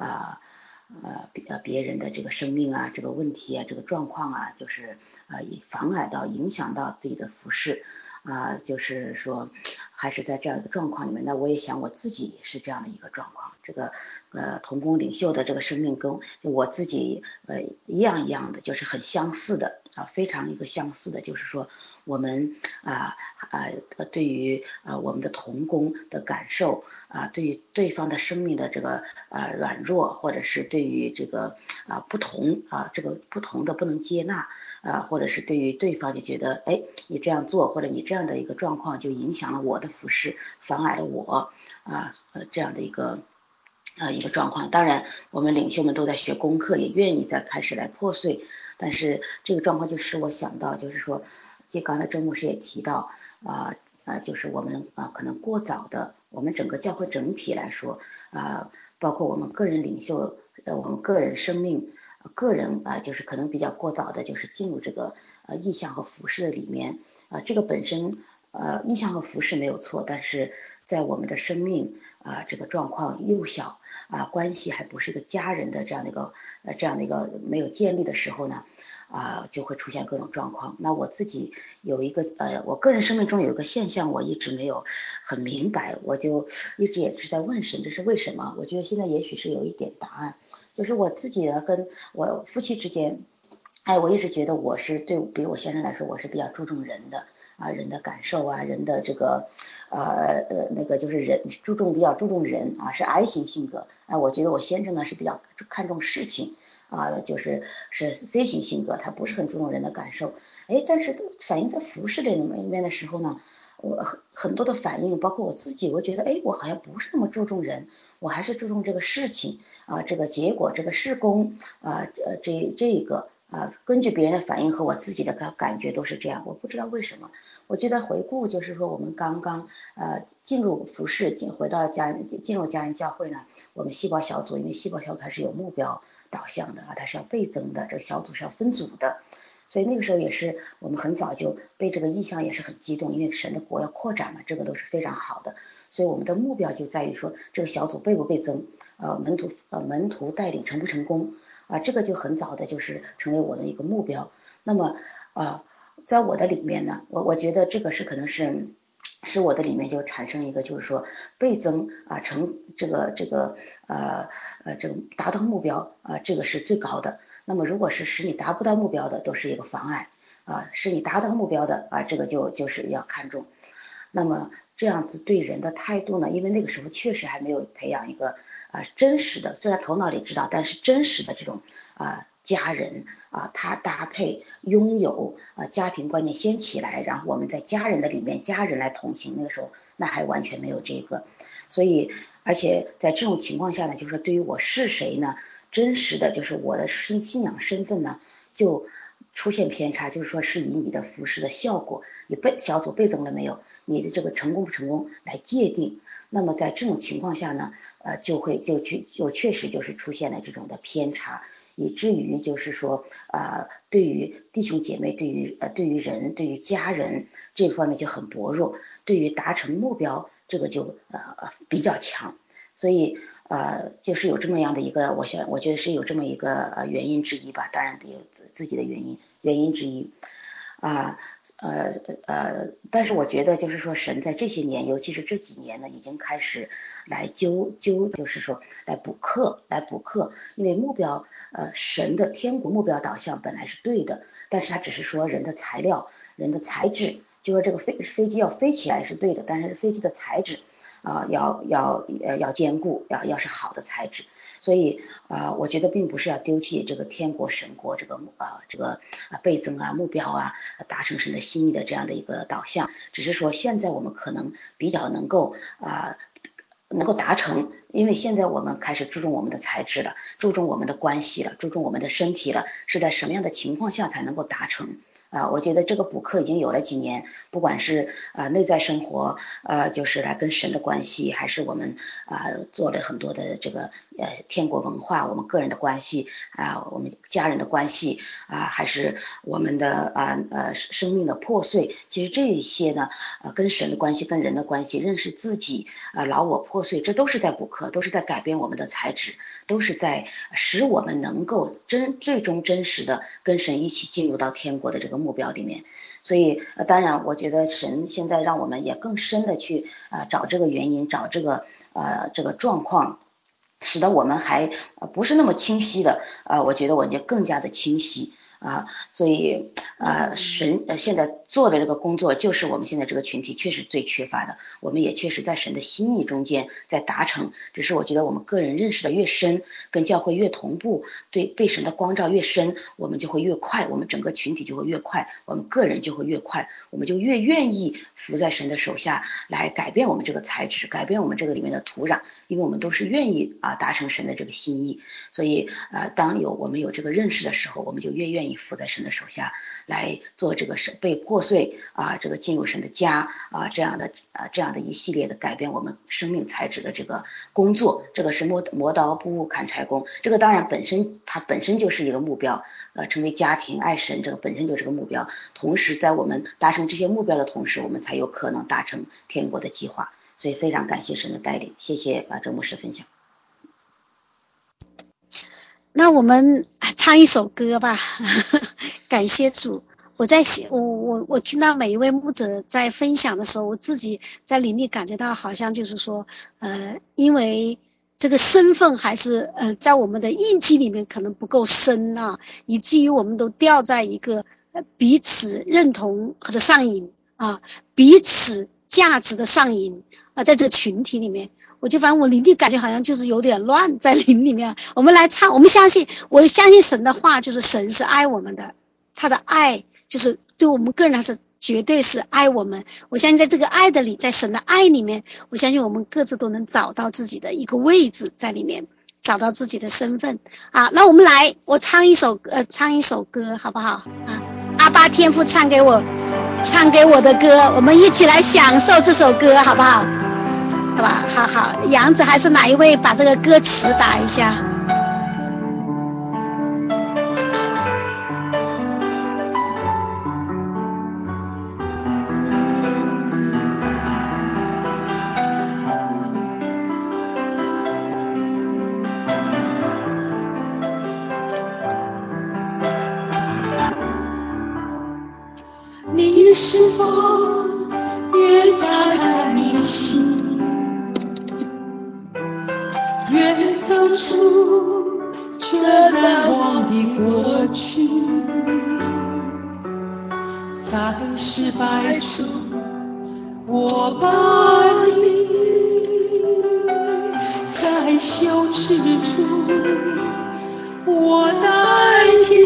别人的这个生命啊，这个问题啊，这个状况啊，就是妨碍到影响到自己的服事就是说还是在这样一个状况里面。那我也想我自己也是这样的一个状况，这个同工领袖的这个生命跟我自己一样的，就是很相似的非常一个相似的，就是说我们对于我们的同工的感受对于对方的生命的这个软弱，或者是对于这个不同这个不同的不能接纳或者是对于对方就觉得你这样做或者你这样的一个状况就影响了我的服事，妨碍了我这样的一个状况。当然我们领袖们都在学功课，也愿意再开始来破碎，但是这个状况就使我想到，就是说刚才周牧师也提到就是我们可能过早的，我们整个教会整体来说包括我们个人领袖我们个人生命个人就是可能比较过早的就是进入这个意向和服事里面这个本身意向和服事没有错，但是在我们的生命这个状况幼小关系还不是一个家人的这样的一个没有建立的时候呢就会出现各种状况。那我自己有一个我个人生命中有一个现象，我一直没有很明白，我就一直也是在问神，这是为什么？我觉得现在也许是有一点答案，就是我自己跟我夫妻之间我一直觉得我是比我先生来说我是比较注重人的人的感受人的这个那个就是人比较注重人是 I 型性格我觉得我先生呢是比较看重事情就是 C 型性格，他不是很注重人的感受但是反映在服饰这里面的时候呢，我很多的反应，包括我自己，我觉得我好像不是那么注重人，我还是注重这个事情这个结果，这个施工这个根据别人的反应和我自己的感觉都是这样，我不知道为什么。我觉得回顾就是说，我们刚刚进入服饰，进入家人教会呢，我们细胞小组，因为细胞小组它是有目标导向的它是要倍增的，这个小组是要分组的。所以那个时候也是我们很早就被这个意向也是很激动，因为神的国要扩展嘛，这个都是非常好的。所以我们的目标就在于说，这个小组倍不倍增，门徒带领成不成功这个就很早的就是成为我的一个目标。那么在我的里面呢，我觉得这个是可能是我的里面就产生一个就是说倍增成这个达到目标这个是最高的。那么如果是使你达不到目标的，都是一个妨碍使你达到目标的这个就是要看重。那么这样子对人的态度呢，因为那个时候确实还没有培养一个真实的，虽然头脑里知道，但是真实的这种家人他搭配拥有家庭观念先起来，然后我们在家人的里面，家人来同行，那个时候那还完全没有这个。所以而且在这种情况下呢，就是说对于我是谁呢，真实的就是我的信仰身份呢就出现偏差，就是说是以你的服饰的效果，你小组倍增了没有，你的这个成功不成功来界定。那么在这种情况下呢就确实就是出现了这种的偏差，以至于就是说对于弟兄姐妹，对于人，对于家人这方面就很薄弱，对于达成目标这个就比较强。所以就是有这么样的一个，我觉得是有这么一个原因之一吧，当然得有自己的原因之一但是我觉得就是说神在这些年，尤其是这几年呢，已经开始来就是说来补课，因为目标神的天国目标导向本来是对的，但是他只是说人的材料，人的材质，就说这个飞机要飞起来是对的，但是飞机的材质要坚固，要是好的材质。所以我觉得并不是要丢弃这个天国神国这个倍增目标达成神的心意的这样的一个导向，只是说现在我们可能比较能够达成，因为现在我们开始注重我们的材质了，注重我们的关系了，注重我们的身体了，是在什么样的情况下才能够达成我觉得这个补课已经有了几年，不管是内在生活就是来跟神的关系，还是我们做了很多的这个天国文化，我们个人的关系我们家人的关系还是我们的生命的破碎，其实这一些呢跟神的关系，跟人的关系，认识自己老我破碎，这都是在补课，都是在改变我们的材质，都是在使我们能够最终真实的跟神一起进入到天国的这个目标里面。所以当然我觉得神现在让我们也更深的去找这个原因，找这个状况，使得我们还不是那么清晰的我觉得我就更加的清晰所以神现在做的这个工作，就是我们现在这个群体确实最缺乏的，我们也确实在神的心意中间在达成，只是我觉得我们个人认识的越深，跟教会越同步，对被神的光照越深，我们就会越快，我们整个群体就会越快，我们个人就会越快，我们就越愿意服在神的手下来改变我们这个材质，改变我们这个里面的土壤，因为我们都是愿意达成神的这个心意。所以当我们有这个认识的时候，我们就越愿意服在神的手下来做这个被破碎这个进入神的家这样的一系列的改变我们生命材质的这个工作。这个是磨刀不误砍柴工，这个当然它本身就是一个目标成为家庭爱神，这个本身就是个目标，同时在我们达成这些目标的同时，我们才有可能达成天国的计划。所以非常感谢神的带领，谢谢周牧师分享。 那我们唱一首歌吧感谢主。我听到每一位牧者在分享的时候，我自己在灵里感觉到好像就是说因为这个身份还是在我们的印记里面可能不够深以至于我们都掉在一个彼此认同或者上瘾彼此价值的上瘾在这个群体里面，我就反正我灵力感觉好像就是有点乱在灵里面。我们来唱，我相信神的话，就是神是爱我们的，他的爱就是对我们个人来说绝对是爱我们。我相信在这个爱的里，在神的爱里面，我相信我们各自都能找到自己的一个位置在里面，找到自己的身份啊。那我们来，我唱一首歌好不好啊？阿爸天父唱给我的歌，我们一起来享受这首歌好不好？好吧，好，杨子还是哪一位把这个歌词打一下？ 你是否愿打开你心，愿走出这难忘的过去，在失败中我把你，在羞耻中我代替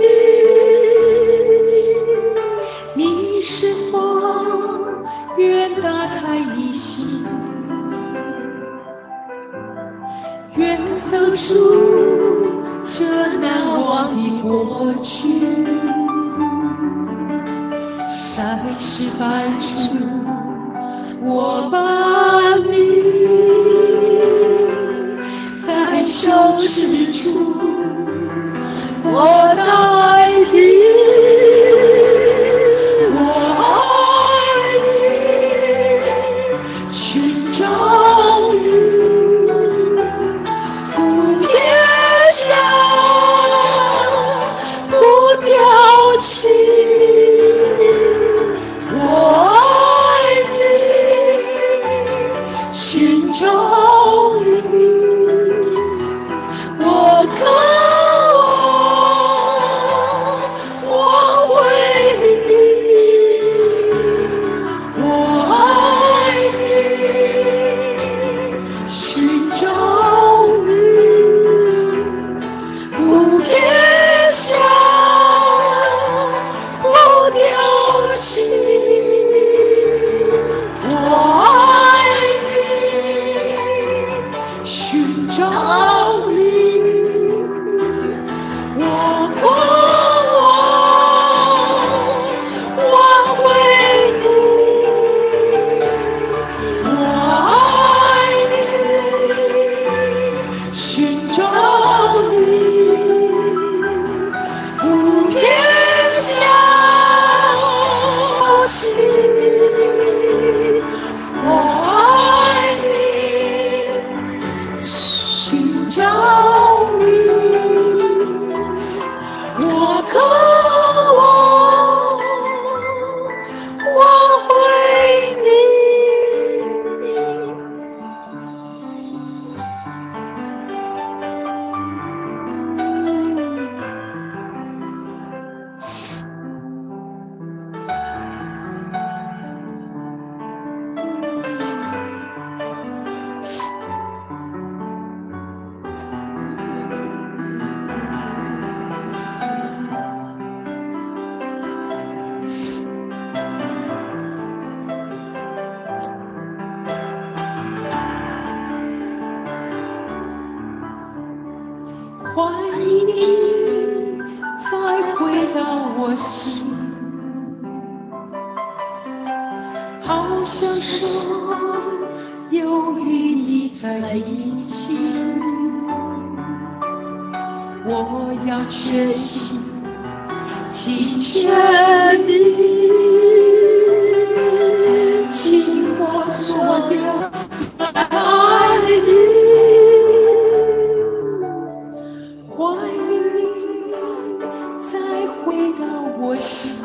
你，你是否愿打开你心，愿走出这难忘的过去，在失败中我把你，在羞耻中我代替，我爱你，寻找你，不撇下，不丢弃，我爱你，寻找你，我渴望我为你，我爱你，寻找你，不撇下，不丢弃，我爱你，寻找你，我渴望我为你，我爱你，寻找你，不撇下，不丢弃，我爱你，寻找你，我渴望我为你。欢迎你再回到我心，好享受又与你在一起，我要全心尽全力，尽我所有来爱你。欢迎你再回到我心，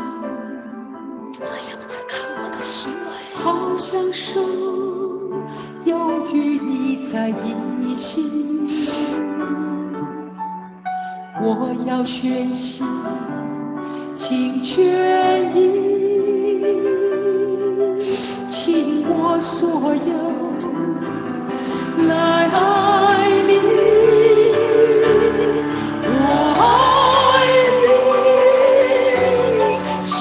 好享受又与你在一起，我要全心尽全意，尽我所有来爱你。我爱你，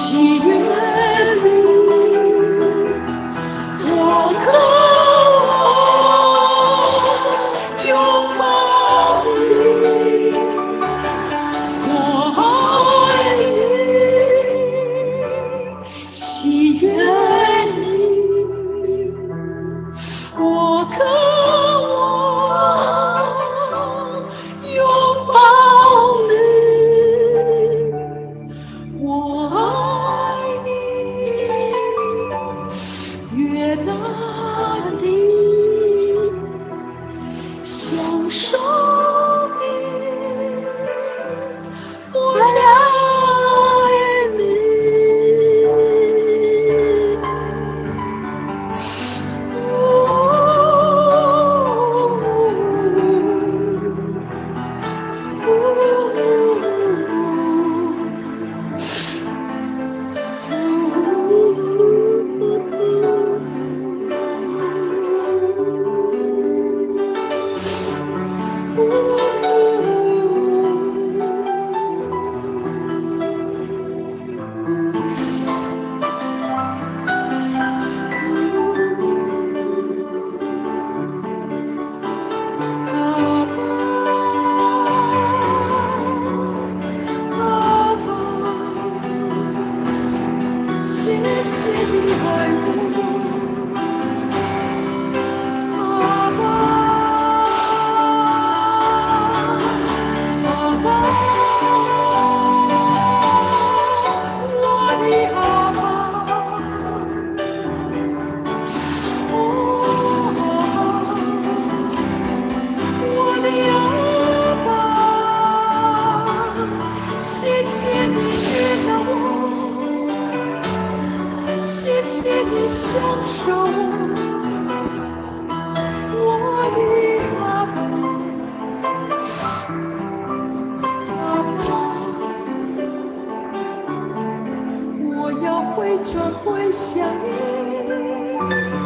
会想你，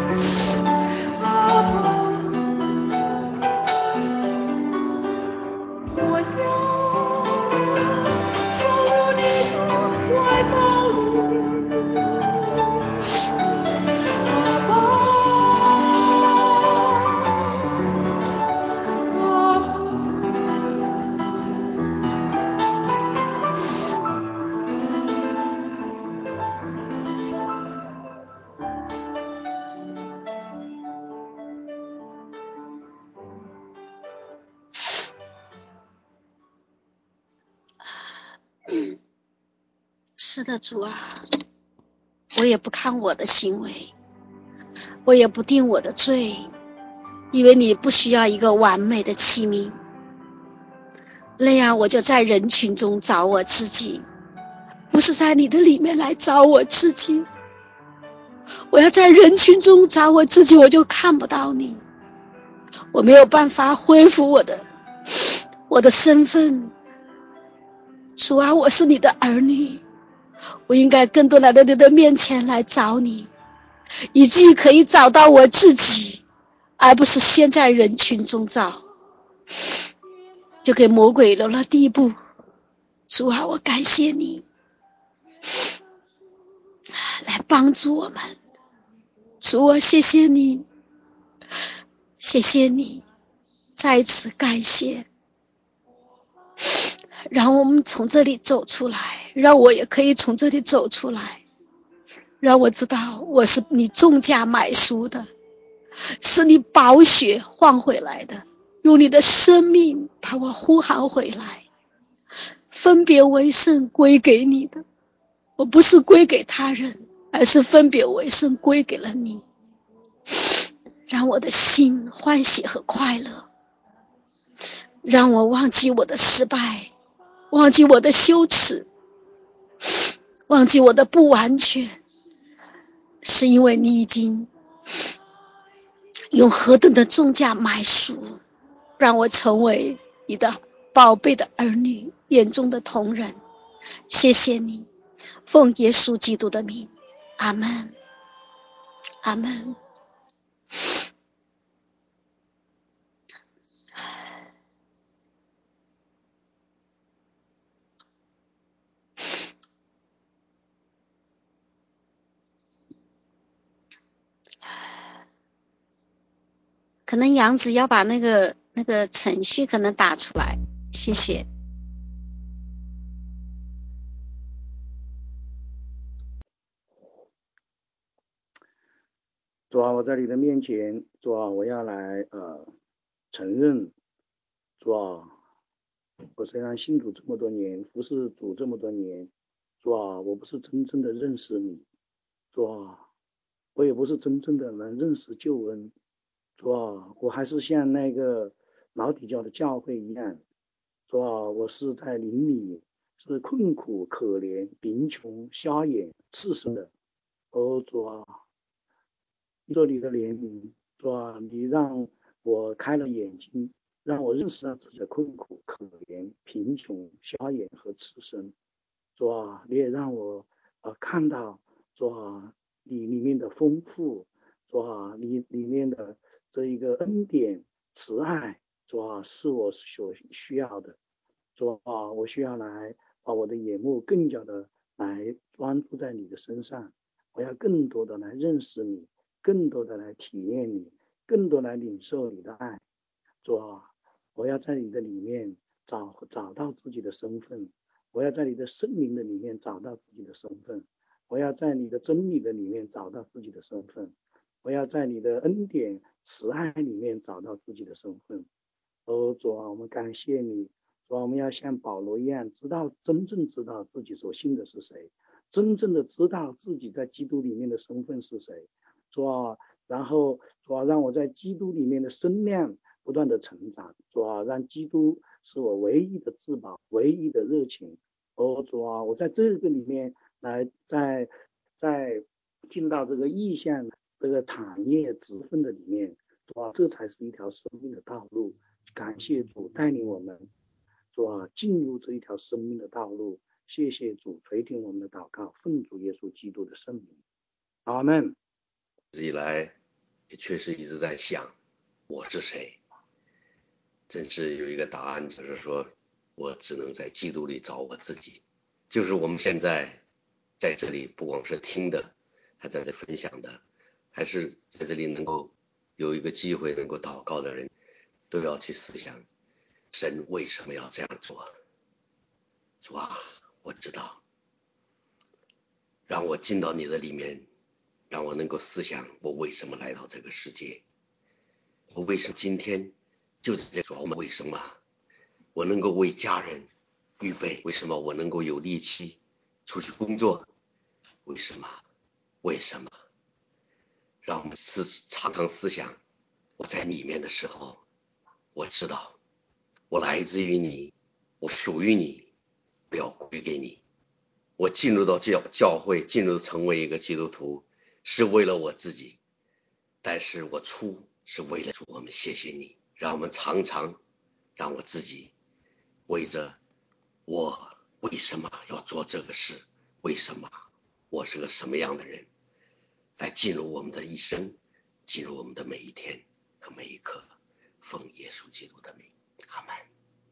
阿爸，我要投入你的怀抱里，阿爸，阿爸。 是的，主啊，我也不看我的行为，我也不定我的罪，因为你不需要一个完美的器皿，那样我就在人群中找我自己，不是在你的里面来找我自己。我要在人群中找我自己，我就看不到你，我没有办法恢复我的身份。主啊，我是你的儿女，我应该更多来到你的面前来找你，以至于可以找到我自己，而不是先在人群中找，就给魔鬼留了地步。主啊，我感谢你来帮助我们。主啊，谢谢你，谢谢你，再一次感谢，让我们从这里走出来，让我也可以从这里走出来，让我知道我是你重价买赎的，是你宝血换回来的，用你的生命把我呼喊回来，分别为圣归给你的，我不是归给他人，而是分别为圣归给了你，让我的心欢喜和快乐，让我忘记我的失败，忘记我的羞耻，忘记我的不完全，是因为你已经用何等的重价买赎，让我成为你的宝贝的儿女，眼中的同人。谢谢你，奉耶稣基督的名，阿们，阿们。可能杨子要把那个程序可能打出来，谢谢。 主啊，我在你的面前，主啊，我要来承认，主啊，我虽然信主这么多年，服侍主这么多年，主啊，我不是真正的认识你，主啊，我也不是真正的能认识救恩，主啊，我还是像那个老底教的教会一样，主啊，我是在灵里是困苦可怜、贫穷、瞎眼、赤身的，哦，主啊，做你的怜悯，主啊，你让我开了眼睛，让我认识到自己的困苦、可怜、贫穷、瞎眼和赤身。主啊，你也让我看到主啊你里面的丰富，主啊你里面的这一个恩典、慈爱，主啊是我所需要的。主啊，我需要来把我的眼目更加的来专注在你的身上，我要更多的来认识你，更多的来体验你，更多来领受你的爱。主啊，我要在你的里面找到自己的身份，我要在你的圣灵的里面找到自己的身份，我要在你的真理的里面找到自己的身份，我要在你的恩典慈爱里面找到自己的身份。哦，主啊，我们感谢你，主啊，我们要像保罗一样，真正知道自己所信的是谁，真正的知道自己在基督里面的身份是谁。主啊，然后主啊，让我在基督里面的身量不断的成长，主啊，让基督是我唯一的至宝，唯一的热情。哦，主啊，我在这个里面来在进到这个意向这个产业职分的里面，主啊，这才是一条生命的道路。感谢主带领我们，主啊，进入这一条生命的道路。谢谢主垂听我们的祷告，奉主耶稣基督的圣名， 阿门。 一直以来也确实一直在想我是谁，真是有一个答案，就是说我只能在基督里找我自己。就是我们现在在这里不光是听的，还在这分享的，还是在这里能够有一个机会能够祷告的人，都要去思想神为什么要这样做。主啊，我知道，让我进到你的里面，让我能够思想我为什么来到这个世界，我为什么今天就是这个，我们为什么我能够为家人预备，为什么我能够有力气出去工作，为什么让我们常常思想，我在里面的时候，我知道我来自于你，我属于你，我要归给你。我进入到教会，进入成为一个基督徒，是为了我自己，但是我出是为了主。我们谢谢你，让我们常常让我自己为着我为什么要做这个事，为什么我是个什么样的人，来进入我们的一生，进入我们的每一天和每一刻，奉耶稣基督的名，阿们。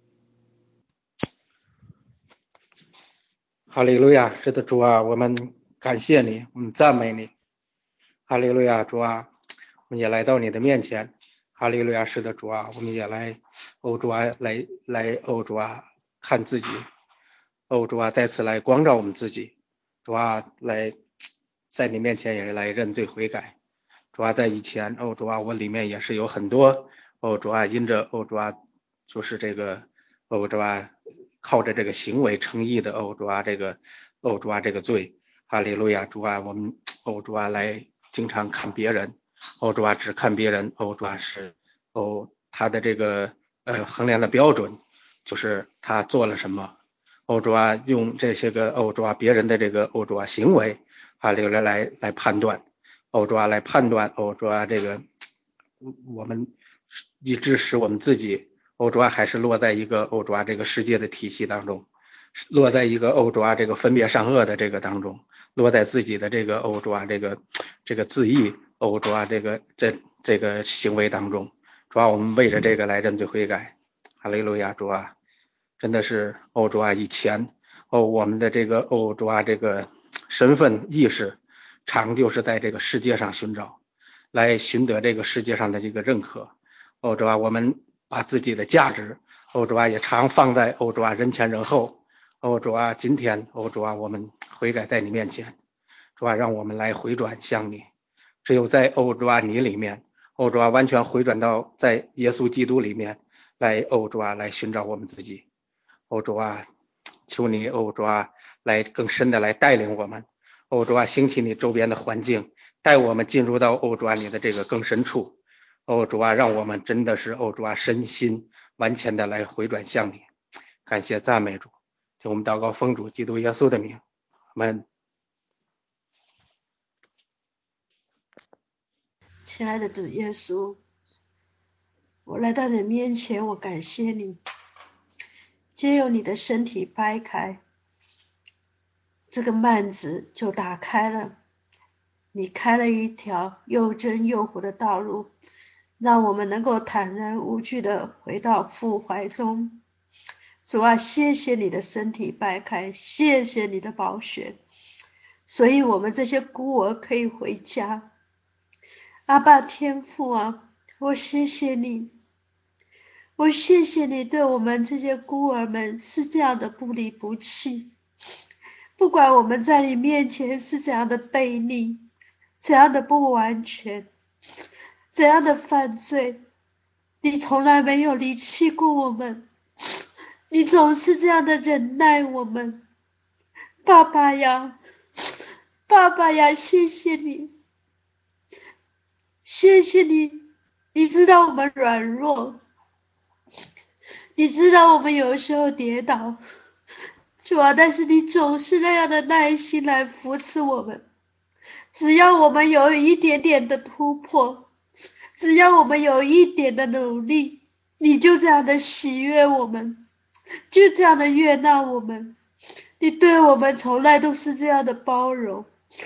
哈利路亚，是的，主啊，我们感谢你，我们赞美你。哈利路亚，主啊，我们也来到你的面前。哈利路亚，是的，主啊，我们也来，主啊，来，主啊，看自己，主啊，再次来光照我们自己。主啊，来在你面前也来认罪悔改。主啊，在以前，主啊，我里面也是有很多，主啊，因着，主啊，就是这个，主啊，靠着这个行为称义的，主啊，这个，主啊，这个罪。哈利路亚，主啊，我们，主啊，来经常看别人，主啊，只看别人，主啊，是，他的这个，衡量的标准就是他做了什么，主啊，用这些个，主啊，别人的这个，主啊，行为，哈利路亚来判断，主啊，来判断，主啊，这个我们以致使我们自己，主啊，还是落在一个主啊这个世界的体系当中，落在一个主啊这个分别善恶的这个当中，落在自己的这个主啊这个自义，主啊这个行为当中。主啊，我们为着这个来认罪悔改。哈利路亚，主啊，真的是主啊，以前我们的这个主啊这个身份意识常就是在这个世界上寻找，来寻得这个世界上的这个认可。主啊，我们把自己的价值主啊也常放在主啊人前人后。主啊，今天主啊，我们悔改在你面前。主啊，让我们来回转向你，只有在主啊你里面，主啊完全回转到在耶稣基督里面来，主啊来寻找我们自己。主啊，求你主啊来更深的来带领我们，主啊兴起你周边的环境，带我们进入到主啊你的这个更深处。主啊，让我们真的是主啊身心完全的来回转向你。感谢赞美主，请我们祷告奉主基督耶稣的名，阿们。 亲爱的主耶稣，我来到你面前，我感谢你，借由你的身体掰开，这个幔子就打开了，你开了一条又真又活的道路，让我们能够坦然无惧地回到父怀中。主啊，谢谢你的身体掰开，谢谢你的宝血，所以我们这些孤儿可以回家。阿爸天父啊，我谢谢你，我谢谢你对我们这些孤儿们是这样的不离不弃，不管我们在你面前是怎样的悖逆，怎样的不完全，怎样的犯罪，你从来没有离弃过我们，你总是这样的忍耐我们。爸爸呀，爸爸呀，谢谢你，谢谢你，你知道我们软弱，你知道我们有时候跌倒，主啊，但是你总是那样的耐心来扶持我们。只要我们有一点点的突破，只要我们有一点的努力，你就这样的喜悦我们，就这样的悦纳我们。你对我们从来都是这样的包容。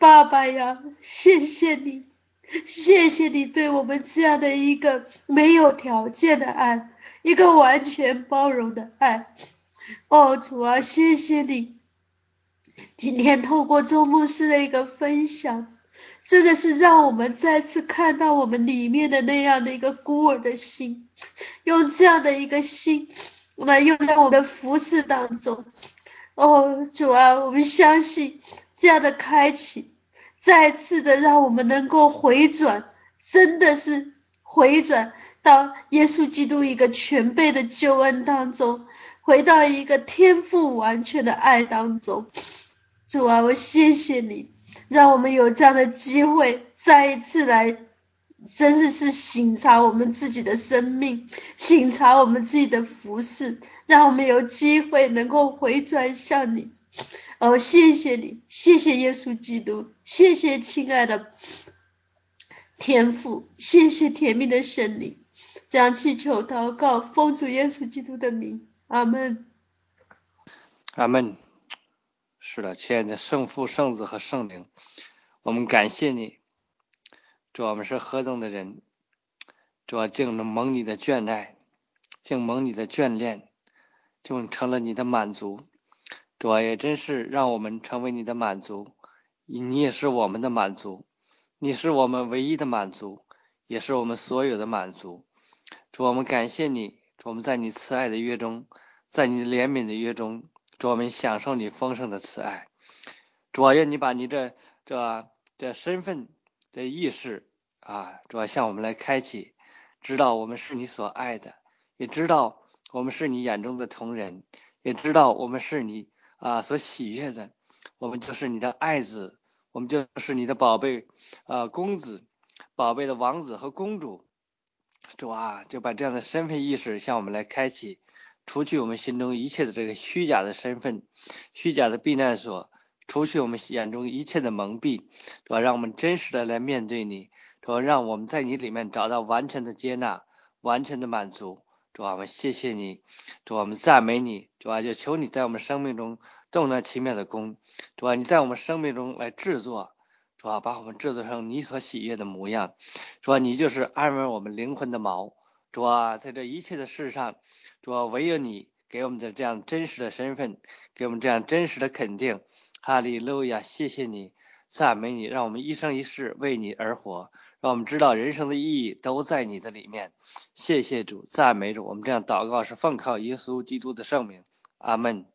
爸爸呀，谢谢你，谢谢你对我们这样的一个没有条件的爱，一个完全包容的爱。哦，主啊，谢谢你。今天透过周牧师的一个分享，真的是让我们再次看到我们里面的那样的一个孤儿的心，用这样的一个心来用在我们的服事当中。哦，主啊，我们相信这样的开启，再次的让我们能够回转，真的是回转到耶稣基督一个全备的救恩当中，回到一个天赋完全的爱当中。主啊，我谢谢你，让我们有这样的机会再一次来真是省察我们自己的生命，省察我们自己的服事，让我们有机会能够回转向你。哦，谢谢你，谢谢耶稣基督，谢谢亲爱的天父，谢谢甜蜜的圣灵，这样祈求祷告，奉主耶稣基督的名，阿门。 阿门。是的，亲爱的圣父、圣子和圣灵，我们感谢你，主，我们是何等的人，主，竟能蒙你的眷爱，竟蒙你的眷恋，就成了你的满足。主，也真是让我们成为你的满足，你也是我们的满足，你是我们唯一的满足，也是我们所有的满足。主，我们感谢你，主，我们在你慈爱的约中，在你怜悯的约中，主，我们享受你丰盛的慈爱。主，愿你把你这身份的意识主，向我们来开启，知道我们是你所爱的，也知道我们是你眼中的同人，也知道我们是你所喜悦的，我们就是你的爱子，我们就是你的宝贝公子，宝贝的王子和公主。主啊，就把这样的身份意识向我们来开启，除去我们心中一切的这个虚假的身份，虚假的避难所，除去我们眼中一切的蒙蔽，主啊，让我们真实的来面对你，主啊，让我们在你里面找到完全的接纳，完全的满足。主啊，我们谢谢你，主啊，我们赞美你，主啊，就求你在我们生命中动那奇妙的工，主啊，你在我们生命中来制作，主啊，把我们制作成你所喜悦的模样。主啊，你就是安慰我们灵魂的锚。主啊，在这一切的事上，主啊，唯有你给我们的这样真实的身份，给我们这样真实的肯定。哈利路亚，谢谢你，赞美你，让我们一生一世为你而活，让我们知道人生的意义都在你的里面。谢谢主，赞美主，我们这样祷告是奉靠耶稣基督的圣名，阿门。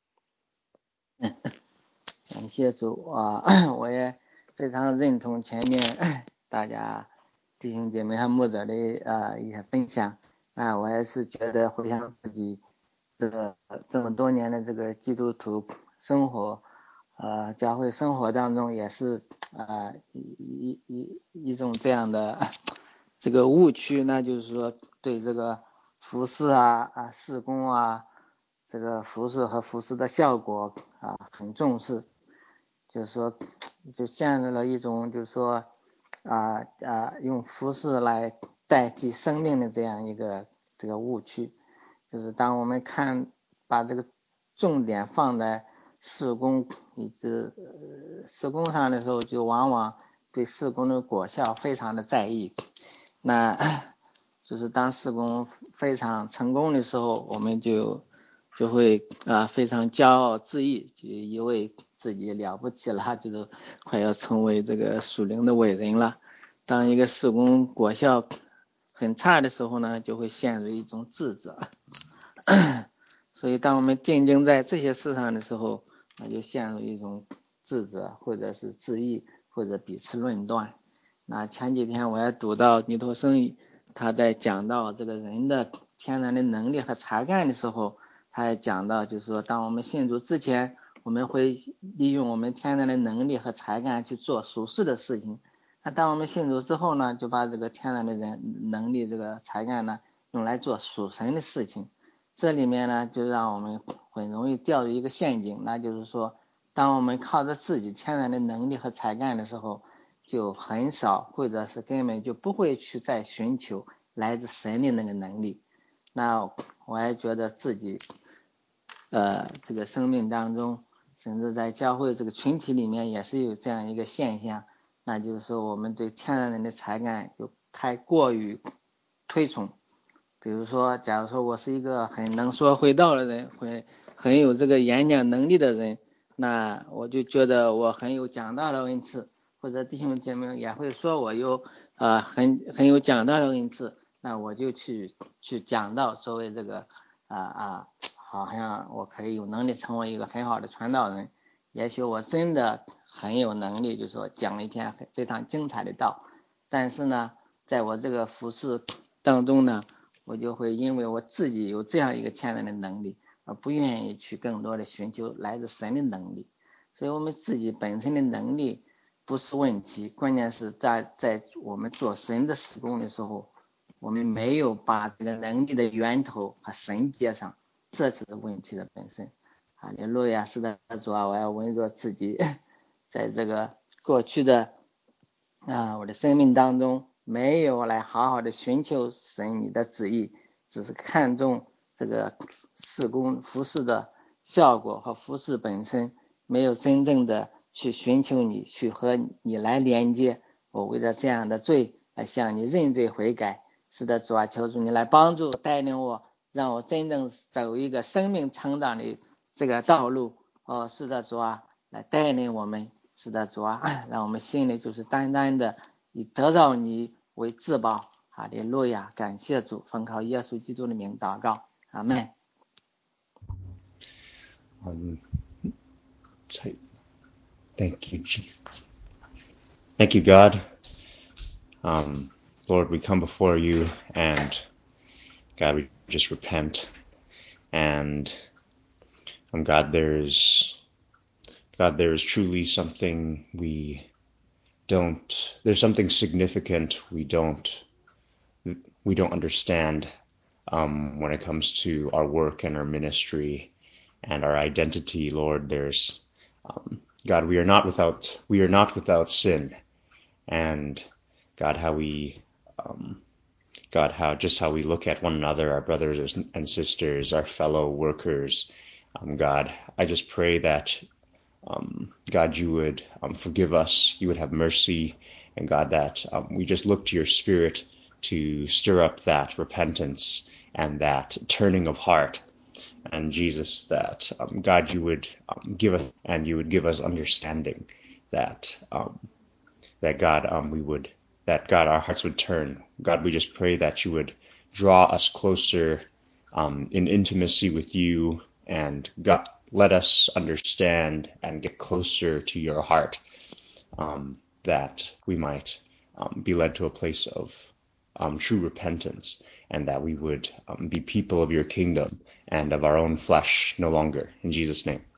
感谢主啊，我也非常认同前面大家弟兄姐妹和牧者的一些分享我也是觉得回想自己这么多年的这个基督徒生活教会生活当中，也是一种这样的这个误区，那就是说对这个服事事工这个服事和服事的效果很重视，就是说就陷入了一种就是说用服事来代替生命的这样一个这个误区。就是当我们把这个重点放在事工以及事工上的时候，就往往对事工的果效非常的在意。那就是当事工非常成功的时候，我们就会非常骄傲自义，就以为自己了不起了，就是快要成为这个属灵的伟人了。当一个事工果效很差的时候呢，就会陷入一种自责。所以当我们定睛在这些事上的时候，那就陷入一种自责或者是自义或者彼此论断。那前几天我也读到尼托生他在讲到这个人的天然的能力和才干的时候，他也讲到就是说当我们信主之前，我们会利用我们天然的能力和才干去做属世的事情，那当我们信主之后呢，就把这个天然的能力这个才干呢用来做属神的事情。这里面呢就让我们很容易掉入一个陷阱，那就是说当我们靠着自己天然的能力和才干的时候，就很少或者是根本就不会去再寻求来自神的那个能力。那我还觉得自己这个生命当中甚至在教会这个群体里面也是有这样一个现象，那就是说我们对天然人的才干有太过于推崇。比如说假如说我是一个很能说会道的人，很有这个演讲能力的人，那我就觉得我很有讲道的恩赐，或者弟兄姐妹也会说我有很有讲道的恩赐，那我就去讲道，作为这个好像我可以有能力成为一个很好的传道人。也许我真的很有能力，就是说讲一篇非常精彩的道，但是呢在我这个服事当中呢，我就会因为我自己有这样一个天然的能力，而不愿意去更多的寻求来自神的能力。所以我们自己本身的能力不是问题，关键是在我们做神的事工的时候，我们没有把这个能力的源头和神接上，这是问题的本身。哈利路亚，是的主啊，我要问着自己，在这个过去的我的生命当中，没有来好好的寻求神你的旨意，只是看重这个事工服事的效果和服事本身，没有真正的去寻求你，去和你来连接。我为了这样的罪来向你认罪悔改。是的主啊，求主你来帮助带领我，让我真正走一个生命成长的这个道路。是的主啊，来带领我们。是的主啊，让我们心里就是单单的以得到你为至宝。哈利路亚，感谢主，奉靠耶稣基督的名祷告，阿们。 Thank you, thank you, God. Lord, we come before you, and God, we just repent. And God, there is truly something there's something significant we don't understand when it comes to our work and our ministry and our identity. Lord, there's God, we are not without sin, and God, how we look at one another, our brothers and sisters, our fellow workers. God, I just pray that God, you would forgive us, you would have mercy, and God, that we just look to your Spirit to stir up that repentance and that turning of heart. And Jesus, that God, you would give us, and you would give us understanding that God, our hearts would turn. God, we just pray that you would draw us closer in intimacy with you, and God, let us understand and get closer to your heart, that we might be led to a place of true repentance, and that we would be people of your kingdom and of our own flesh no longer. In Jesus' name.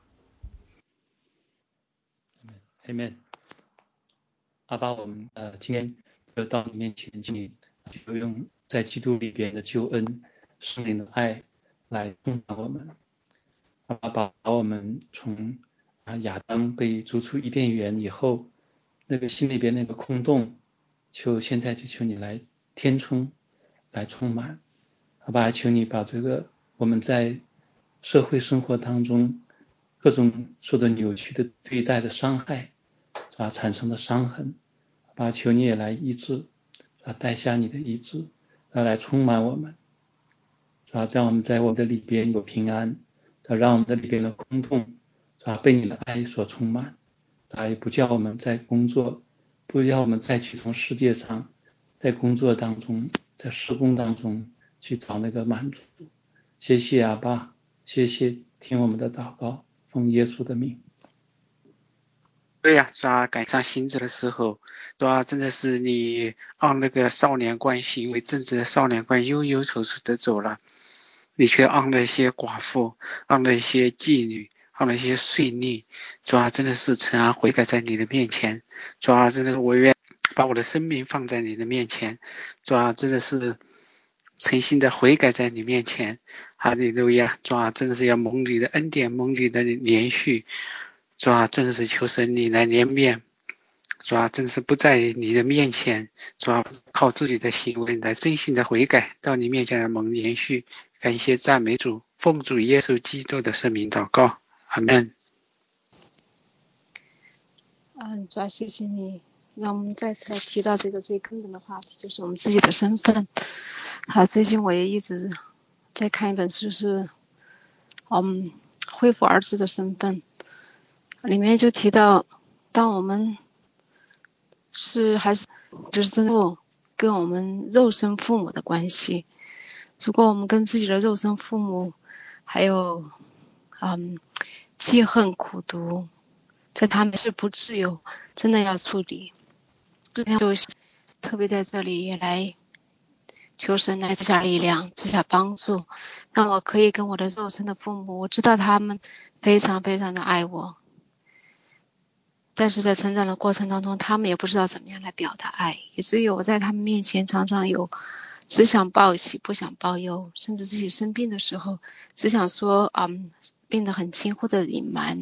Amen. 阿爸，我们今天就到你面前，请你就用在基督里边的救恩、圣灵的爱来充满我们。阿爸，把我们从亚当被逐出伊甸园以后，那个心里边那个空洞，现在就求你来填充，来充满。阿爸，求你把这个我们在社会生活当中各种受到扭曲的对待的伤害产生的伤痕，阿爸，求你也来医治，带下你的医治，来充满我们，让我们在我们的里边有平安，让我们的里边的空洞被你的爱所充满，也不叫我们在工作，不要我们再去从世界上在工作当中在事工当中去找那个满足。谢谢阿爸，谢谢听我们的祷告，奉耶稣的名。 对呀，赶上新子的时候，真的是你按那个少年官行为正直的少年官悠悠愁愁的走了，你却按那些寡妇，按那些妓女，按那些税吏，真的是诚然悔改在你的面前，真的是我愿把我的生命放在你的面前，真的是诚心的悔改在你面前。哈利路亚，真的是要蒙你的恩典，蒙你的连续，真的是求神你来怜悯，真的是不在你的面前，靠自己的行为来真心的悔改，到你面前来蒙连续。感谢赞美主，奉主耶稣基督的圣名祷告，阿们。 主要谢谢你让我们再次来提到这个最根本的话题，就是我们自己的身份。最近我也一直在看一本书，是恢复儿子的身份，里面就提到，当我们还是就是真的跟我们肉身父母的关系，如果我们跟自己的肉身父母还有记恨苦毒，在他们是不自由，真的要处理。就特别在这里也来求神来赐下力量，赐下帮助，让我可以跟我的肉身的父母，我知道他们非常非常的爱我，但是在成长的过程当中，他们也不知道怎么样来表达爱，以至于我在他们面前常常有只想报喜不想报忧，甚至自己生病的时候只想说病得很轻或者隐瞒，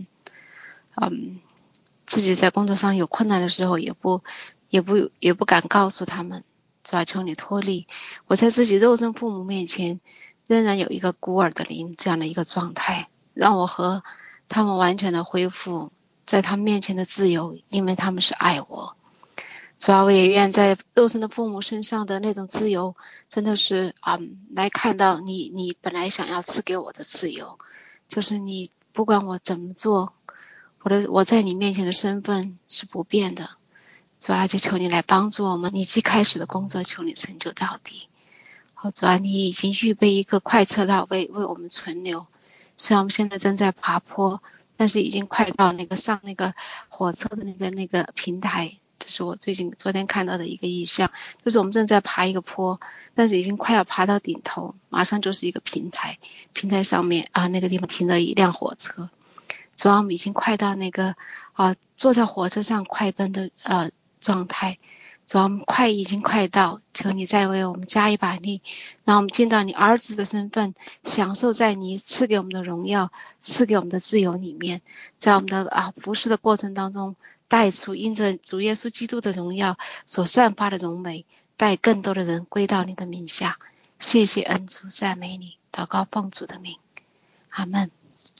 自己在工作上有困难的时候也不敢告诉他们，主要求你脱离我在自己肉身父母面前仍然有一个孤儿的灵这样的一个状态，让我和他们完全的恢复在他们面前的自由，因为他们是爱我。主要我也愿在肉身的父母身上的那种自由，真的是来看到你本来想要赐给我的自由，就是你不管我怎么做，我在你面前的身份是不变的。主啊，就求你来帮助我们，你既开始的工作，求你成就到底。主啊，你已经预备一个快车道为我们存留，虽然我们现在正在爬坡，但是已经快到上那个火车的那个平台，这是我昨天看到的一个意象，就是我们正在爬一个坡，但是已经快要爬到顶头，马上就是一个平台，平台上面那个地方停了一辆火车。主要我们已经快到那个坐在火车上快奔的状态，主要我们已经快到，求你再为我们加一把力，让我们见到你儿子的身份，享受在你赐给我们的荣耀，赐给我们的自由里面，在我们的服侍的过程当中，带出因着主耶稣基督的荣耀所散发的荣美，带更多的人归到你的名下。谢谢恩主，赞美你，祷告奉主的名，阿们。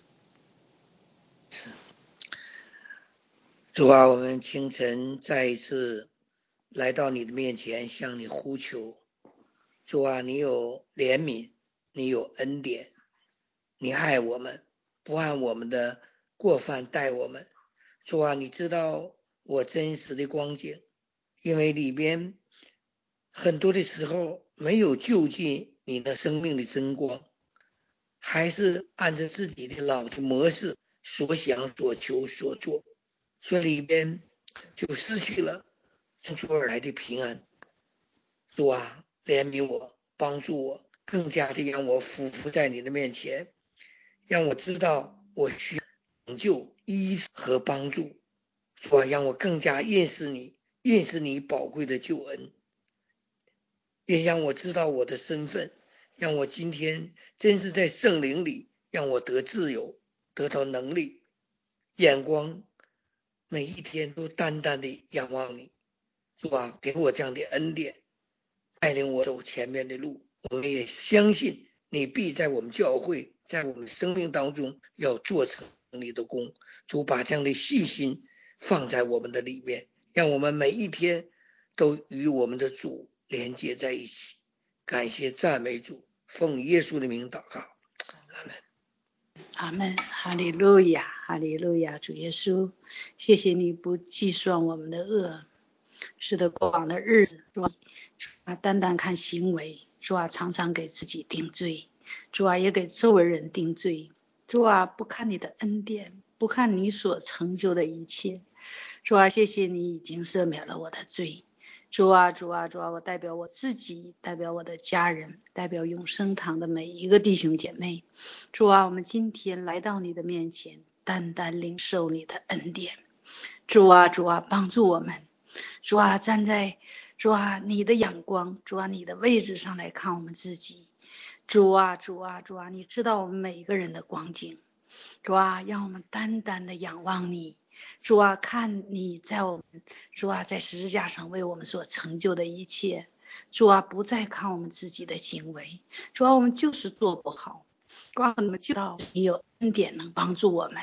主啊，我们清晨再一次来到你的面前，向你呼求。主啊，你有怜悯，你有恩典，你爱我们，不按我们的过犯待我们。主啊，你知道我真实的光景，因为里边很多的时候没有就近你的生命的真光，还是按照自己的老的模式所想所求所做，这里边就失去了从主而来的平安。主啊，怜悯我，帮助我，更加的让我俯伏在你的面前，让我知道我需要拯救、医治和帮助。主啊，让我更加认识你宝贵的救恩，也让我知道我的身份，让我今天真是在圣灵里，让我得自由，得到能力，眼光每一天都单单的仰望你。主啊，给我这样的恩典，带领我走前面的路。我们也相信你必在我们教会，在我们生命当中要做成你的工。主，把这样的细心放在我们的里面，让我们每一天都与我们的主连接在一起。感谢赞美主，奉耶稣的名祷告，阿门。 阿们，哈利路亚，哈利路亚，主耶稣，谢谢你不计算我们的恶，是的，过往的日子，主啊，单单看行为，主啊，常常给自己定罪，主啊，也给周围人定罪，主啊，不看你的恩典，不看你所成就的一切，主啊，谢谢你已经赦免了我的罪。主啊，主啊，主啊，我代表我自己，代表我的家人，代表永生堂的每一个弟兄姐妹，主啊，我们今天来到你的面前，单单领受你的恩典。主啊，主啊，帮助我们。主啊，站在主啊你的眼光，主啊你的位置上来看我们自己。主啊，主啊，主啊，你知道我们每一个人的光景。主啊，让我们单单的仰望你。主啊，看你在我们，主啊，在十字架上为我们所成就的一切。主啊，不再看我们自己的行为。主啊，我们就是做不好。主啊，我们知道你有恩典能帮助我们。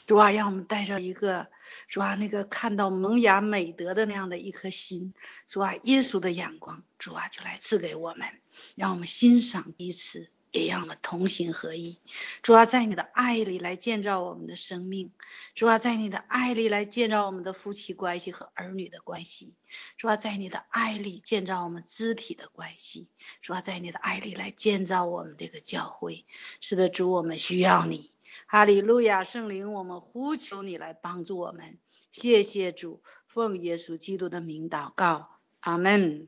主啊，让我们带着一个主啊那个看到萌芽美德的那样的一颗心，主啊耶稣的眼光，主啊就来赐给我们，让我们欣赏彼此，也让我们同心合一。主啊，在你的爱里来建造我们的生命，主啊，在你的爱里来建造我们的夫妻关系和儿女的关系，主啊，在你的爱里建造我们肢体的关系，主啊，在你的爱里来建造我们这个教会。是的，主，我们需要你。哈利路亚，圣灵，我们呼求你来帮助我们。谢谢主，奉耶稣基督的名祷告，阿们。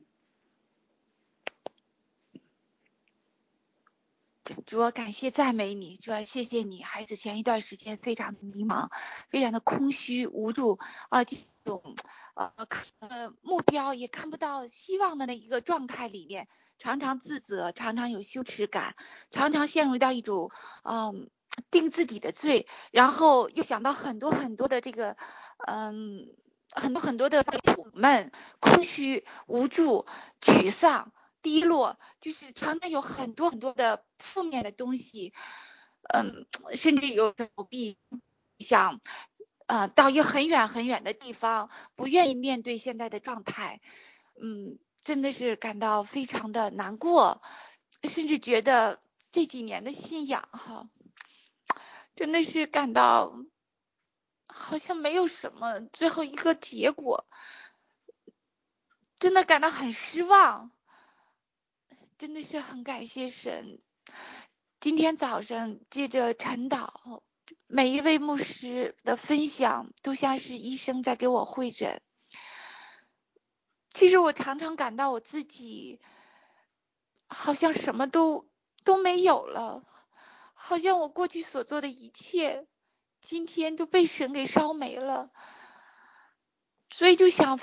主啊，感谢赞美你，主啊，谢谢你，孩子前一段时间非常的迷茫，非常的空虚无助啊，这种目标也看不到希望的那一个状态里面，常常自责，常常有羞耻感，常常陷入到一种定自己的罪，然后又想到很多很多的这个很多很多的苦闷、空虚、无助、沮丧、低落，就是常常有很多很多的负面的东西，甚至有逃避，想到一个很远很远的地方，不愿意面对现在的状态，真的是感到非常的难过，甚至觉得这几年的信仰真的是感到好像没有什么最后一个结果，真的感到很失望，真的是很感谢神。今天早上借着晨祷，每一位牧师的分享都像是医生在给我会诊。其实我常常感到我自己好像什么都没有了，好像我过去所做的一切今天都被神给烧没了，所以就想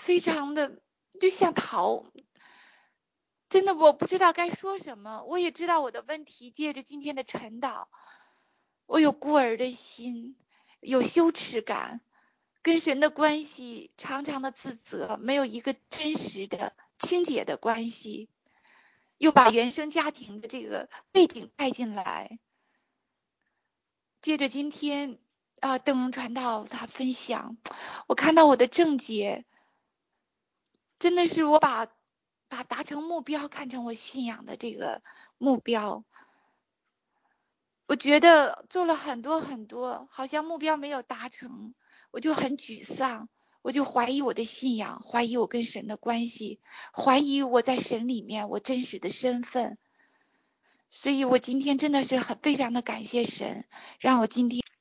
逃，真的我不知道该说什么。我也知道我的问题，借着今天的晨祷，我有孤儿的心，有羞耻感，跟神的关系常常的自责，没有一个真实的清洁的关系，又把原生家庭的这个背景带进来。接着今天邓荣传道他分享，我看到我的症结，真的是我把达成目标看成我信仰的这个目标。我觉得做了很多很多，好像目标没有达成，我就很沮丧，我就怀疑我的信仰，怀疑我跟神的关系，怀疑我在神里面我真实的身份。所以我今天真的是非常的感谢神，让我今天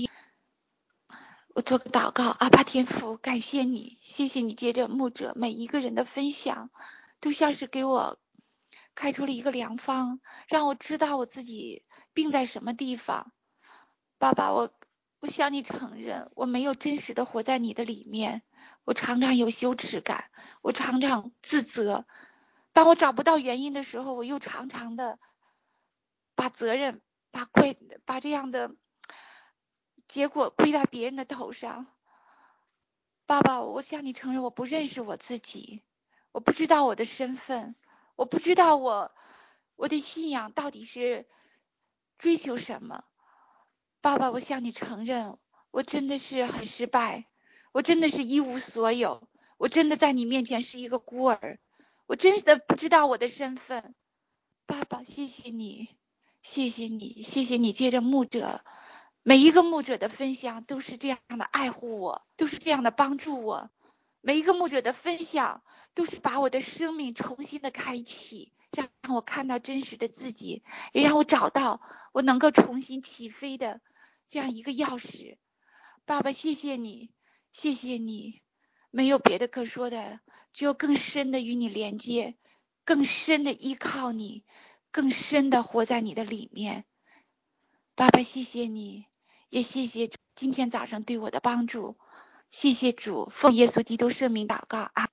我做个祷告。阿爸天父，感谢你，谢谢你借着牧者每一个人的分享，都像是给我开出了一个良方，让我知道我自己病在什么地方。爸爸，我向你承认，我没有真实的活在你的里面，我常常有羞耻感，我常常自责，当我找不到原因的时候，我又常常的把责任把这样的结果归在别人的头上。爸爸，我向你承认，我不认识我自己，我不知道我的身份，我不知道我的信仰到底是追求什么。爸爸，我向你承认，我真的是很失败，我真的是一无所有，我真的在你面前是一个孤儿，我真的不知道我的身份。爸爸，谢谢你，谢谢你，谢谢你借着牧者，每一个牧者的分享都是这样的爱护我，都是这样的帮助我，每一个牧者的分享都是把我的生命重新的开启，让我看到真实的自己，也让我找到我能够重新起飞的这样一个钥匙。爸爸，谢谢你，谢谢你，没有别的可说的，只有更深的与你连接，更深的依靠你，更深的活在你的里面。爸爸，谢谢你，也谢谢今天早上对我的帮助，谢谢主，奉耶稣基督圣名祷告啊。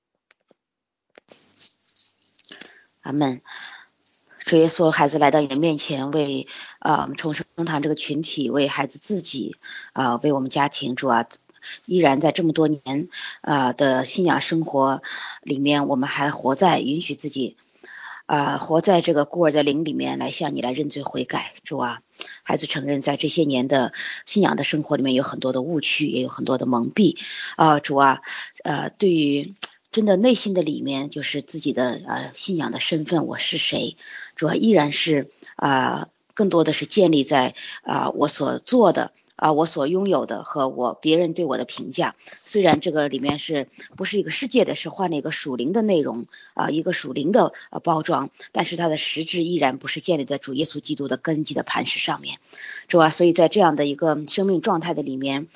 阿们。主耶稣，孩子来到你的面前，为我们重生堂这个群体，为孩子自己为我们家庭，主啊，依然在这么多年的信仰生活里面，我们还活在允许自己活在这个孤儿的灵里面来向你来认罪悔改。主啊，孩子承认在这些年的信仰的生活里面有很多的误区，也有很多的蒙蔽主啊，对于真的内心的里面就是自己的信仰的身份，我是谁，主啊依然是更多的是建立在我所做的我所拥有的和别人对我的评价。虽然这个里面是不是一个世界的，是换了一个属灵的内容一个属灵的包装，但是它的实质依然不是建立在主耶稣基督的根基的磐石上面。主啊，所以在这样的一个生命状态的里面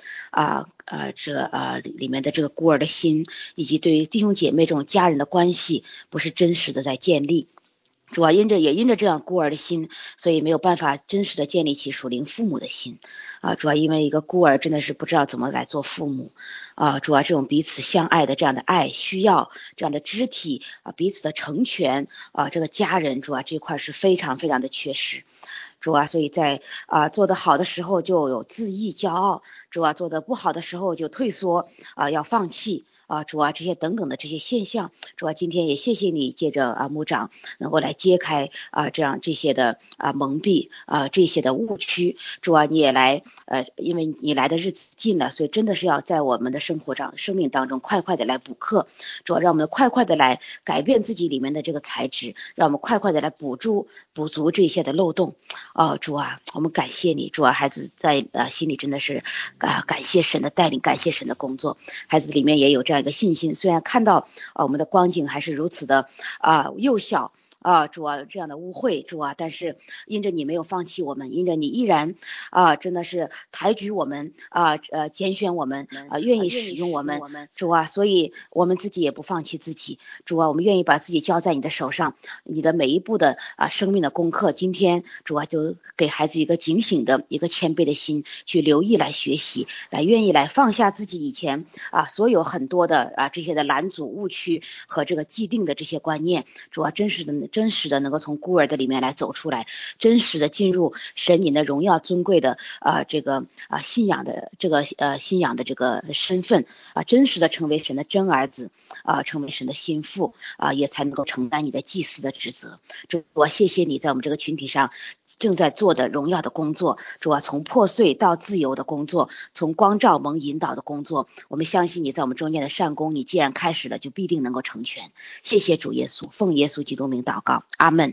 里面的这个孤儿的心，以及对于弟兄姐妹这种家人的关系不是真实的在建立。主啊，因着这样孤儿的心，所以没有办法真实的建立起属灵父母的心主啊，因为一个孤儿真的是不知道怎么来做父母主啊，这种彼此相爱的这样的爱需要，这样的肢体彼此的成全这个家人主啊这块是非常非常的缺失。主啊，所以在做得好的时候就有自意骄傲，主啊做得不好的时候就退缩要放弃主啊这些等等的这些现象。主啊，今天也谢谢你借着牧长能够来揭开这样这些的蒙蔽这些的误区。主啊，你也来因为你来的日子近了，所以真的是要在我们的生命当中快快的来补课。主啊，让我们快快的来改变自己里面的这个材质，让我们快快的来补足这些的漏洞主啊，我们感谢你。主啊，孩子在心里真的是感谢神的带领，感谢神的工作。孩子里面也有这样一个信心，虽然看到我们的光景还是如此的幼小主啊这样的污秽主啊，但是因着你没有放弃我们，因着你依然真的是抬举我们拣选我们愿意使用我们主啊，所以我们自己也不放弃自己。主啊，我们愿意把自己交在你的手上，你的每一步的生命的功课，今天主啊就给孩子一个警醒的一个谦卑的心，去留意来学习，来愿意来放下自己以前所有很多的这些的拦阻误区和这个既定的这些观念。主啊，真实的能够从孤儿的里面来走出来，真实的进入神你的荣耀尊贵的这个信仰的这个信仰的这个身份真实的成为神的真儿子成为神的心腹也才能够承担你的祭司的职责。主啊，谢谢你在我们这个群体上正在做的荣耀的工作。主啊，从破碎到自由的工作，从光照蒙引导的工作，我们相信你在我们中间的善功，你既然开始了就必定能够成全。谢谢主耶稣，奉耶稣基督名祷告，阿们。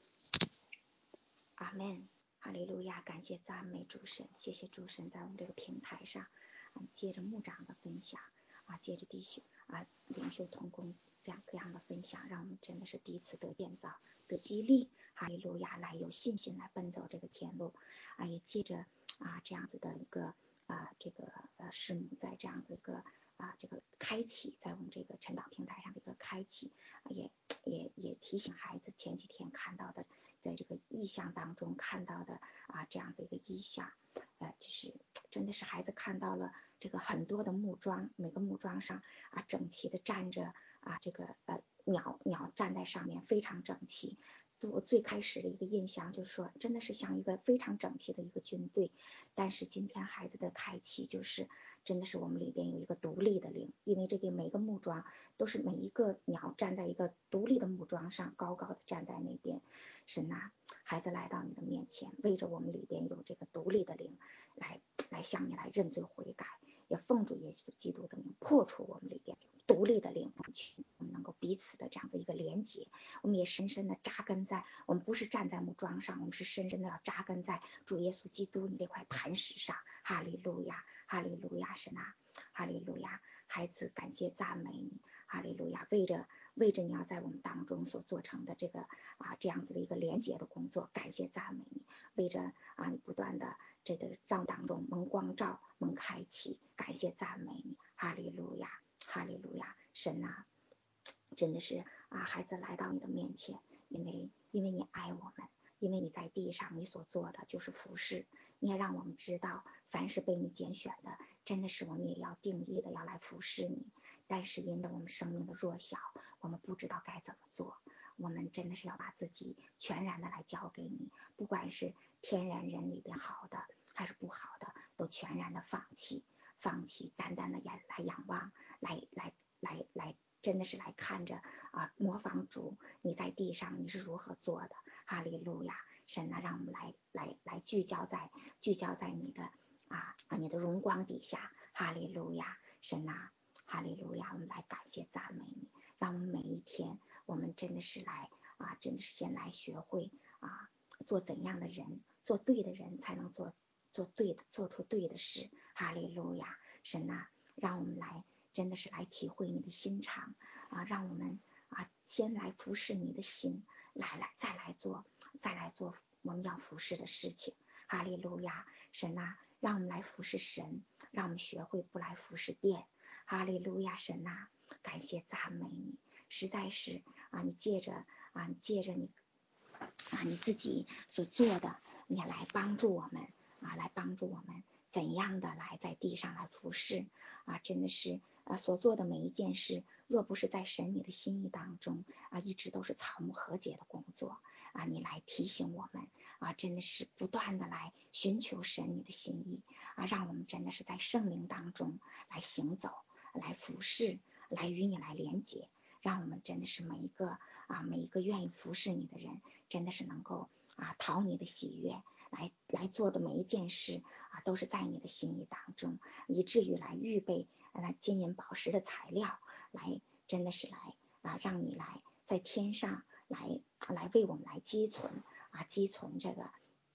阿们，哈利路亚，感谢赞美主神，谢谢主神在我们这个平台上接着牧长的分享接着弟兄领袖同工这样各样的分享，让我们真的是彼此得建造得激励，哈利路亚，来有信心来奔走这个天路也借着这样子的一个这个师母在这样的一个这个开启，在我们这个晨祷平台上的一个开启也提醒孩子前几天看到的，在这个意象当中看到的这样的一个意象就是真的是孩子看到了这个很多的木桩，每个木桩上整齐的站着这个鸟站在上面非常整齐。我最开始的一个印象就是说真的是像一个非常整齐的一个军队，但是今天孩子的开启就是真的是我们里边有一个独立的灵，因为这个每个木桩都是每一个鸟站在一个独立的木桩上，高高的站在那边。神孩子来到你的面前，为着我们里边有这个独立的灵来向你来认罪悔改，也奉主耶稣基督的名破除我们里边独立的灵，我们能够彼此的这样的一个连结，我们也深深的扎根在，我们不是站在木桩上，我们是深深的要扎根在主耶稣基督你这块磐石上。哈利路亚，哈利路亚，神哈利路亚，孩子感谢赞美你，哈利路亚，为着你要在我们当中所做成的这个这样子的一个连结的工作，感谢赞美你，为着你不断的这个让当中蒙光照蒙开启，感谢赞美你，哈利路亚，哈利路亚，神真的是孩子来到你的面前，因为你爱我们，因为你在地上你所做的就是服侍，你也让我们知道凡是被你拣选的，真的是我们也要定义的要来服侍你，但是因着我们生命的弱小，我们不知道该怎么做，我们真的是要把自己全然的来交给你，不管是天然人里边好的还是不好的，都全然的放弃，单单的来仰望，来真的是来看着模仿主你在地上你是如何做的。哈利路亚，神呢，让我们来聚焦在你的你的荣光底下。哈利路亚，神呐，哈利路亚，我们来感谢赞美你，让我们每一天我们真的是先来学会做怎样的人，做对的人才能做出对的事。哈利路亚，神呐，让我们真的是来体会你的心肠让我们先来服侍你的心，再来做我们要服侍的事情。哈利路亚，神呐，让我们来服侍神，让我们学会不来服侍殿。哈利路亚，神呐，感谢赞美你，实在是你借着你自己所做的，你来帮助我们怎样的来在地上来服侍真的是所做的每一件事，若不是在神你的心意当中一直都是草木和解的工作你来提醒我们真的是不断的来寻求神你的心意让我们真的是在圣灵当中来行走，来服侍，来与你来连结，让我们真的是每一个愿意服侍你的人，真的是能够讨你的喜悦，来做的每一件事都是在你的心意当中，以至于来预备金银宝石的材料，真的是让你来在天上来为我们来积存这个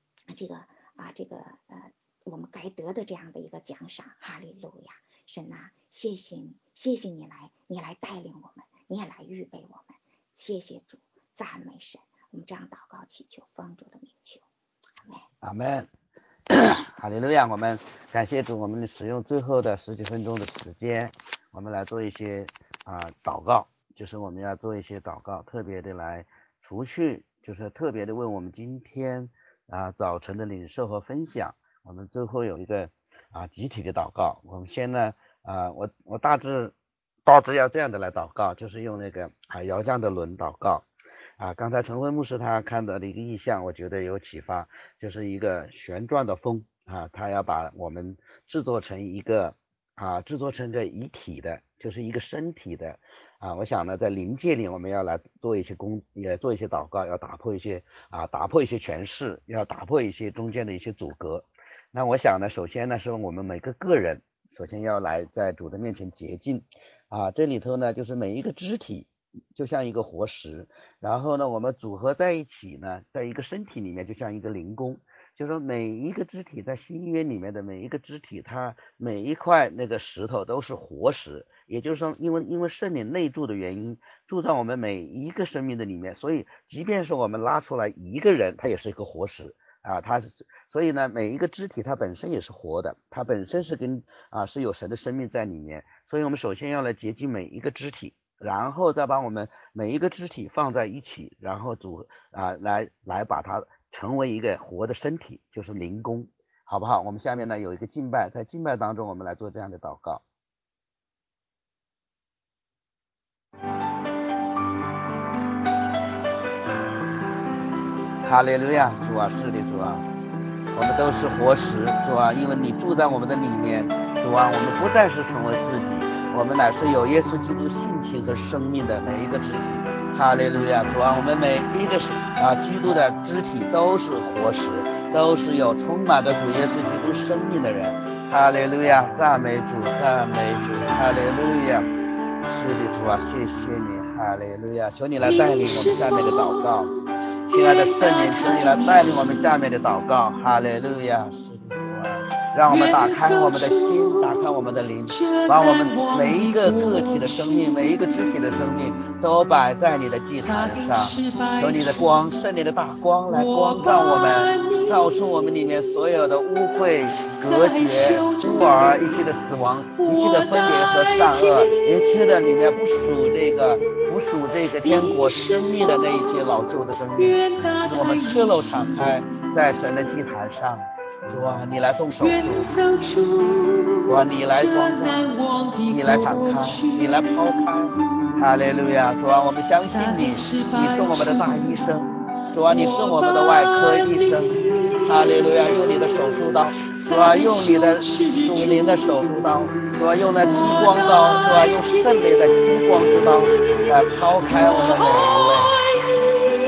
我们该得的这样的一个奖赏。哈利路亚，神谢谢你来带领我们，你也来预备我们。谢谢主，赞美神。我们这样祷告祈求，奉主的名求， 阿们。哈利路亚，我们感谢主，我们使用最后的10几分钟的时间，我们来做一些祷告，就是我们要做一些祷告，特别的来除去，就是特别的为我们今天早晨的领受和分享，我们最后有一个集体的祷告。我们先呢我大致要这样的来祷告，就是用那个摇酱的轮祷告刚才陈辉牧师他看到的一个意象，我觉得有启发，就是一个旋转的风他要把我们制作成一个一体的，就是一个身体的我想呢，在灵界里我们要来做一些祷告，要打破一些权势，要打破一些中间的一些阻隔。那我想呢，首先呢是我们每个人首先要来在主的面前洁净这里头呢就是每一个肢体就像一个活石，然后呢我们组合在一起呢，在一个身体里面就像一个灵宫，就是说每一个肢体在新约里面的每一个肢体，它每一块那个石头都是活石，也就是说因为圣灵内住的原因，住在我们每一个生命的里面，所以即便是我们拉出来一个人，他也是一个活石所以呢每一个肢体它本身也是活的，它本身是是有神的生命在里面，所以我们首先要来洁净每一个肢体，然后再把我们每一个肢体放在一起，然后来把它成为一个活的身体，就是灵宫，好不好？我们下面呢有一个敬拜，在敬拜当中我们来做这样的祷告。哈利路亚，主是的主我们都是活石，主因为你住在我们的里面，主我们不再是成为自己，我们乃是有耶稣基督性情和生命的每一个肢体。哈利路亚，主我们每一个基督的肢体都是活石，都是有充满着主耶稣基督生命的人。哈利路亚，赞美主，赞美主，哈利路亚。是的主谢谢你，哈利路亚，求你来带领我们下面的祷告。亲爱的圣灵，求你来带领我们下面的祷告。哈利路亚，是的主让我们打开我们的心，打开我们的灵，把我们每一个个体的生命，每一个肢体的生命都摆在你的祭坛上，求你的光，圣灵的大光来光照我们，照出我们里面所有的污秽、隔绝、孤儿，一切的死亡，一切的分别和善恶，一切的里面不属这个天国生命的那一些老旧的生命，使我们赤裸敞开在神的祭坛上。主你来动手术，主你来光照，你来展开，你来抛开。哈利路亚，主我们相信你，你是我们的大医生，主你是我们的外科医生。哈利路亚，用你的手术刀，主用你的属灵的手术刀，主用那激光刀，主用圣灵的激光之刀来抛开我们每一位。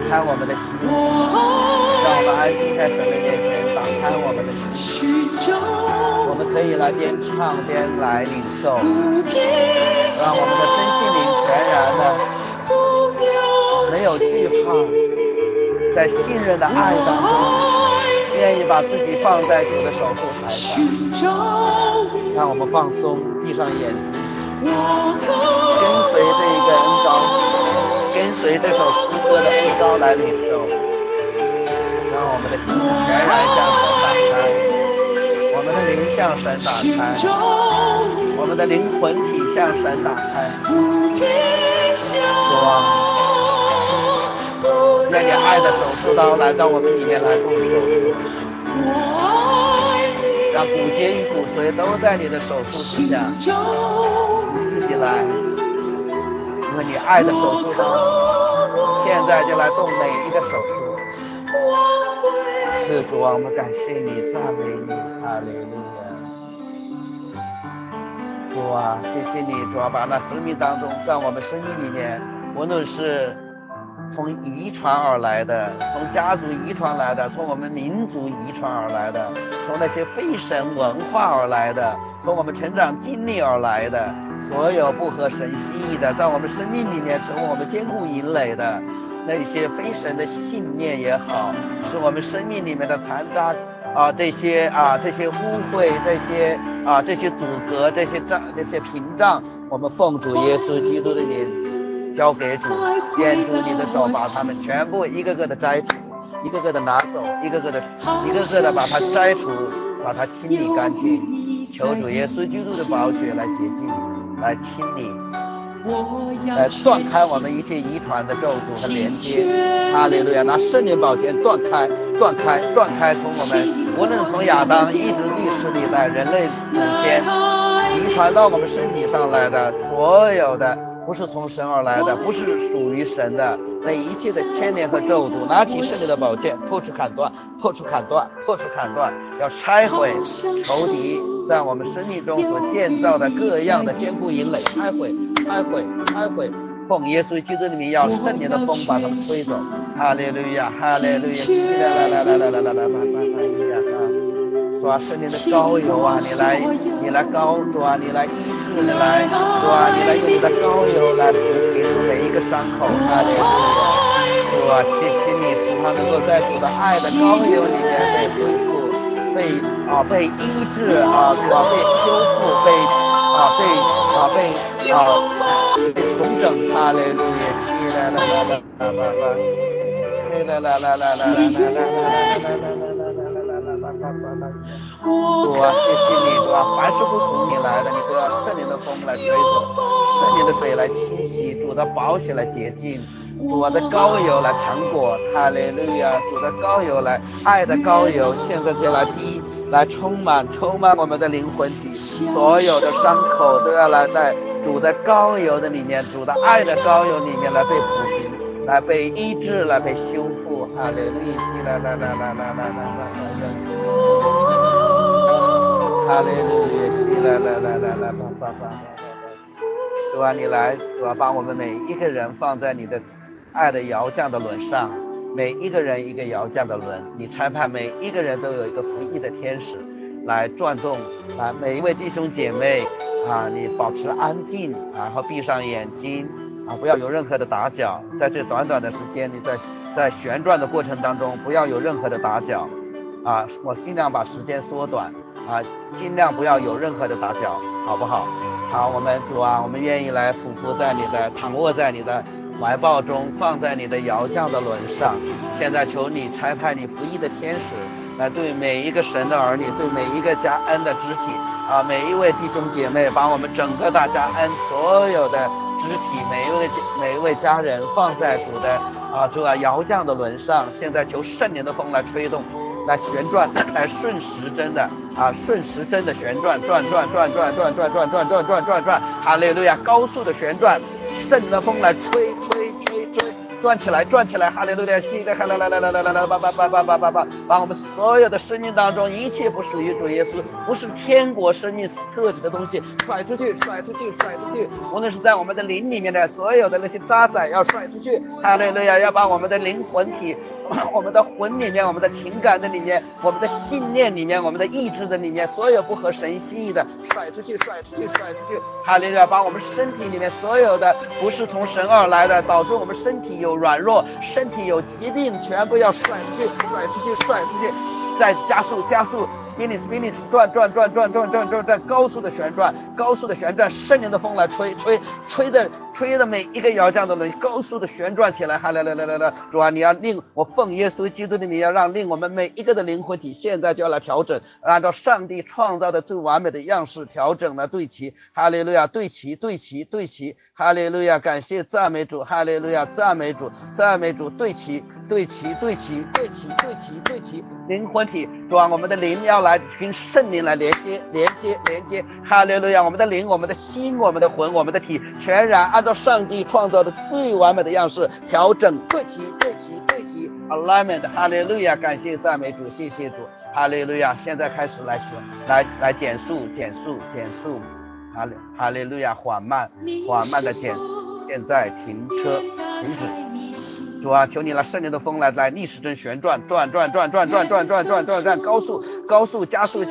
开我们的心，让我们安静在神的面前，打开我们的心，我们可以来边唱边来领受，让我们的身心灵全然的没有惧怕，在信任的爱当中，愿意把自己放在主的手术台上。让我们放松，闭上眼睛，跟随这一个恩膏，跟随这首诗歌的恩膏来领受，让我们的心全然向神打开，我们的灵向神打开，我们的灵魂体向神打开。主啊，愿你爱的手术刀来到我们里面来动手术，让骨节与骨髓都在你的手术之下，你自己来，因为你爱的手术刀现在就来动每一个手术。是主啊，我们感谢你，赞美你，哈利路亚。主啊，谢谢你，主啊，把那生命当中，在我们生命里面，无论是从遗传而来的，从家族遗传来的，从我们民族遗传而来的，从那些非神文化而来的，从我们成长经历而来的，所有不合神心意的，在我们生命里面成为我们坚固营垒的那些非神的信念也好，是我们生命里面的残渣这些污秽，这些阻隔，这些屏障，我们奉主耶稣基督的名交给主，愿主你的手把它们全部一个个的摘除，一个个的拿走，一个个的把它摘除，把它清理干净，求主耶稣基督的宝血来洁净，来清理，来断开我们一切遗传的咒诅和连接。哈利路亚，拿圣灵宝剑断开从我们无论从亚当一直历史历代人类祖先遗传到我们身体上来的所有的不是从神而来的，不是属于神的那一切的牵连和咒诅，拿起圣灵的宝剑破除砍断，要拆毁仇敌在我们生命中所建造的各样的坚固营垒，拆毁，奉耶稣基督的名，要圣灵的风把他们吹走。哈利路亚，哈利路亚，主啊，圣灵的膏油啊，你来膏，主啊，你来医治，你来，主啊，你来用你的膏油来抚平每一个伤口。哈利路亚，主啊，谢谢你，使他能够在主的爱的膏油里面被恢复，被医治啊，主啊，被修复，被重整。哈利路亚，主啊，谢谢你，主啊，凡是不属你来的，你都要圣灵的风来吹走，圣灵的水来清洗，主的宝血来洁净，主的膏油来成果。哈利路亚，主的膏油来，爱的膏油现在就来滴，来充满我们的灵魂体，所有的伤口都要来在主的膏油的里面，主的爱的膏油里面来被抚平，来被医治，来被修复。哈利路亚，哈利路亚，主啊，你来，主啊，把我们每一个人放在你的爱的摇降的轮上，每一个人一个摇降的轮，你差派每一个人都有一个服役的天使来转动啊，每一位弟兄姐妹啊，你保持安静啊，然后闭上眼睛啊，不要有任何的打搅，在这短短的时间，你在旋转的过程当中不要有任何的打搅啊，我尽量把时间缩短啊，尽量不要有任何的打搅，好不好？好，我们主啊，我们愿意来俯伏在你的，躺卧在你的怀抱中，放在你的摇降的轮上。现在求你差派你服役的天使来对每一个神的儿女，对每一个家恩的肢体啊，每一位弟兄姐妹，把我们整个大家恩所有的肢体，每一位家人放在主的主啊摇降的轮上。现在求圣灵的风来吹动，来旋转，来顺时针的旋转，转，哈利路亚，高速的旋转，圣灵的风来吹， 转起来，哈利路亚！现在看来，把我们所有的生命当中一切不属于主耶稣，不是天国生命特质的东西甩出去，无论是在我们的灵里面的所有的那些渣滓要甩出去，哈利路亚！要把我们的灵魂体、我们的魂里面、我们的情感的里面、我们的信念里面、我们的意志的里面，所有不合神心意的甩出去，哈利路亚！把我们身体里面所有的不是从神而来的，导致我们身体有软弱、身体有疾病，全部要甩出去，再加速，spinning， 转，高速的旋转，圣灵的风来吹的每一个窑匠的轮高速的旋转起来，哈来，主啊，你要令我奉耶稣基督的名，要令我们每一个的灵魂体现在就要来调整，按照上帝创造的最完美的样式调整了对齐，哈利路亚，对齐，哈利路亚，感谢赞美主，哈利路亚，赞美主，对齐，灵魂体，主啊，我们的灵要来跟圣灵来连接，哈利路亚，我们的灵、我们的心、我们的魂、我们的体，全然按照上帝创造的最完美的样式调整，对齐 alignment， 哈利路亚，感谢赞美主，谢谢主，哈利路亚，现在开始来减速，哈利路亚，缓慢的减，现在停止。主啊，求你来圣灵的风来逆时针旋转，高速加速，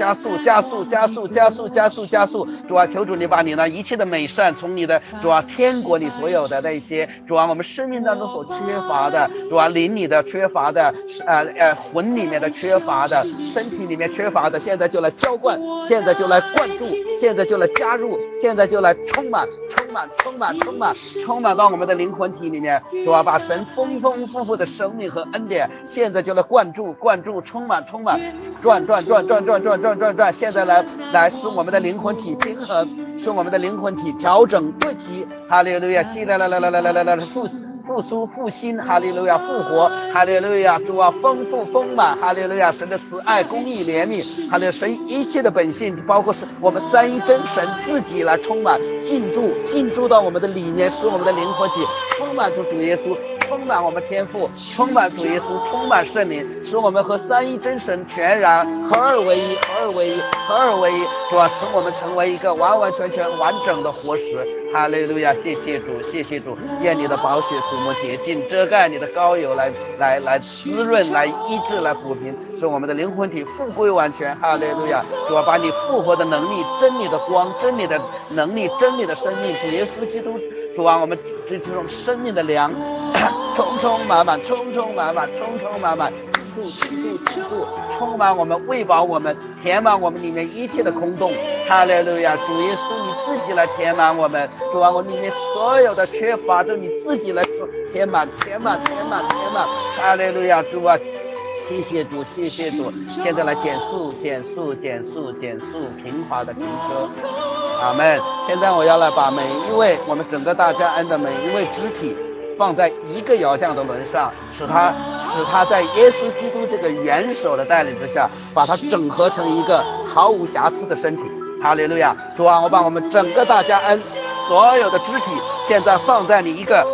主啊，求主你把你呢一切的美善从你的主啊天国里所有的那些主啊我们生命当中所缺乏的，主啊灵里的缺乏的，魂里面的缺乏的，身体里面缺乏的，现在就来浇灌，现在就来灌注，现在就来加入，现在就来充满到我们的灵魂体里面，主啊，把神丰富的生命和恩典现在就来灌注，充满，转，现在来使我们的灵魂体平衡，使我们的灵魂体调整对齐，哈利路亚，来复苏复兴，哈利路亚，复活，哈利路亚，主啊，丰富丰满，哈利路亚，神的慈爱公义怜悯，哈利路亚，神一切的本性，包括是我们三一真神自己来充满进驻到我们的里面，使我们的灵魂体充满出主耶稣，充满我们天父，充满主耶稣，充满圣灵，使我们和三一真神全然合二为一，主啊，使我们成为一个完全完整的活石，哈利路亚，谢谢主，愿你的宝血涂抹洁净，遮盖你的膏油来滋润，来医治，来抚平，使我们的灵魂体复归完全，哈利路亚，主啊，把你复活的能力、真理的光、真理的能力、真理的生命，主耶稣基督，主啊，我们这种生命的粮充满，进驻，充满我们，喂饱我们，填满我们里面一切的空洞，哈利路亚，主耶稣你自己来填满我们，主啊，我里面所有的缺乏都你自己来填满，哈利路亚，主啊，谢谢主，现在来减速，平滑的停车，阿们。现在我要来把每一位我们整个大家恩的每一位肢体放在一个窑匠的轮上，使他在耶稣基督这个元首的带领之下，把它整合成一个毫无瑕疵的身体，哈利路亚，主啊，我把我们整个大家恩所有的肢体现在放在你一个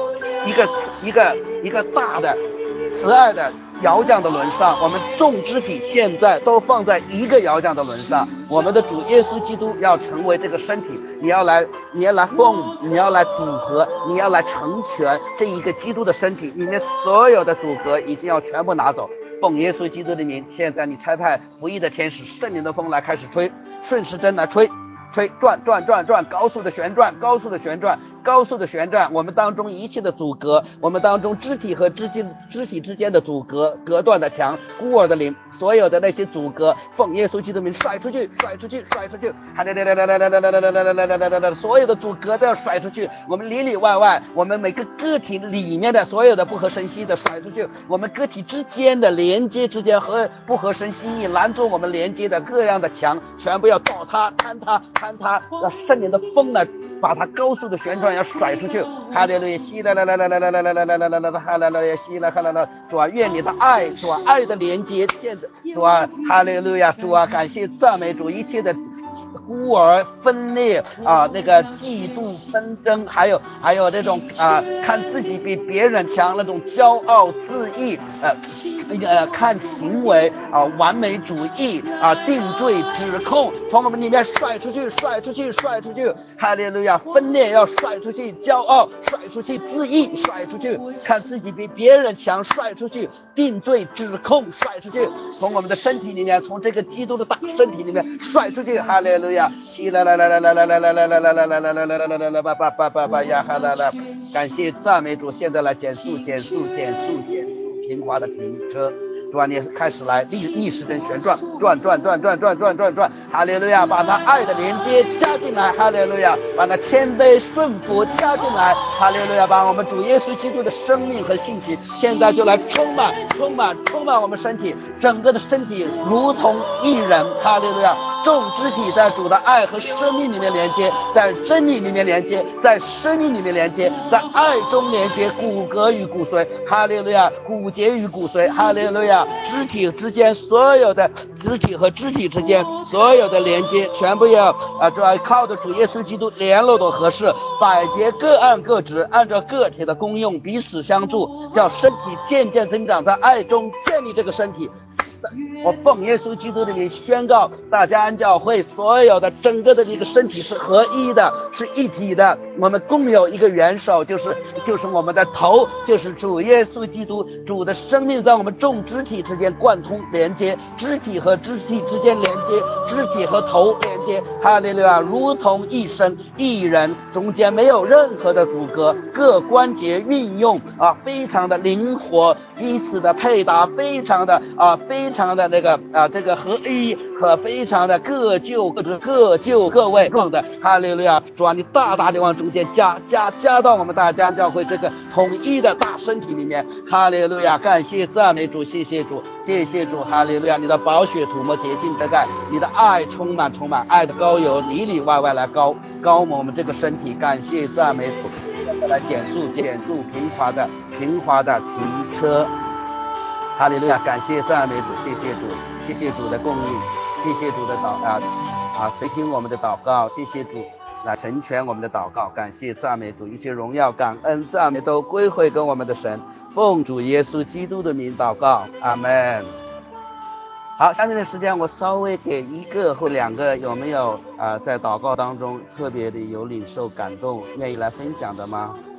大的慈爱的窑匠的轮上，我们众肢体现在都放在一个窑匠的轮上，我们的主耶稣基督要成为这个身体，你要来form，你要来组合，你要来成全这一个基督的身体，里面所有的阻隔已经要全部拿走，奉耶稣基督的名，现在你差派不义的天使圣灵的风来开始吹，顺时针来吹，转，高速的旋转，我们当中一切的阻隔，我们当中肢体和肢体之间的阻隔，隔断的墙，孤儿的灵，所有的那些阻隔，奉耶稣基督名甩出去，所有的阻隔都要甩出去，我们里外，我们每个个体里面的所有的不合神心意的甩出去，我们个体之间的连接之间和不合神心意拦住我们连接的各样的墙，全部要倒塌坍塌，让圣灵的风来把它高速的旋转，要甩出去，哈利路亚，西来，哈利路亚，西来，哈利路亚，主啊，愿你的爱，主啊，爱的连接，主啊，哈利路亚，主啊，感谢赞美主，一切的孤儿分裂那个嫉妒纷争，还有那种看自己比别人强那种骄傲自义，看行为完美主义定罪指控，从我们里面甩出去，哈利路亚！分裂要甩出去，骄傲甩出去，自义甩出去，看自己比别人强甩出去，定罪指控甩出去，从我们的身体里面，从这个基督的大身体里面甩出去，哈利路亚！呀哈啦啦！感谢赞美主，现在来减速，平滑的停车。主啊，你开始来逆时针旋转，转，哈利路亚！把那爱的连接加进来，哈利路亚！把那谦卑顺服加进来，哈利路亚！把我们主耶稣基督的生命和信息，现在就来充满我们身体，整个的身体如同一人，哈利路亚！众肢体在主的爱和生命里面连接，在真理里面连接，在生命里面连接，在爱中连接，骨骼与骨髓，哈利路亚！骨节与骨髓，哈利路亚！肢体之间所有的肢体和肢体之间所有的连接，全部要主要靠着主耶稣基督联络的合适，百节各按各职，按照个体的功用彼此相助，叫身体渐渐增长，在爱中建立这个身体。我奉耶稣基督的名宣告，大家安教会所有的整个的这个身体是合一的，是一体的。我们共有一个元首，就是我们的头，就是主耶稣基督。主的生命在我们众肢体之间贯通连接，肢体和肢体之间连接，肢体和头连接，哈利路亚！如同一身一人，中间没有任何的阻隔，各关节运用非常的灵活，彼此的配搭非常的那个这个合一和非常的各就各位状的，哈利路亚！主啊，你大大的往中间加到我们大家教会这个统一的大身体里面，哈利路亚！感谢赞美主，谢谢主，哈利路亚！你的宝血涂抹洁净得盖，你的爱充满爱的膏油里里外外来高抹我们这个身体，感谢赞美主！来减速平滑的停车。哈利路亚！感谢赞美主，谢谢主的供应，谢谢主的垂听我们的祷告，谢谢主来成全我们的祷告，感谢赞美主，一切荣耀感恩赞美都归回给我们的神，奉主耶稣基督的名祷告，阿们。好，下面的时间我稍微给一个或两个有没有在祷告当中特别的有领受感动愿意来分享的吗？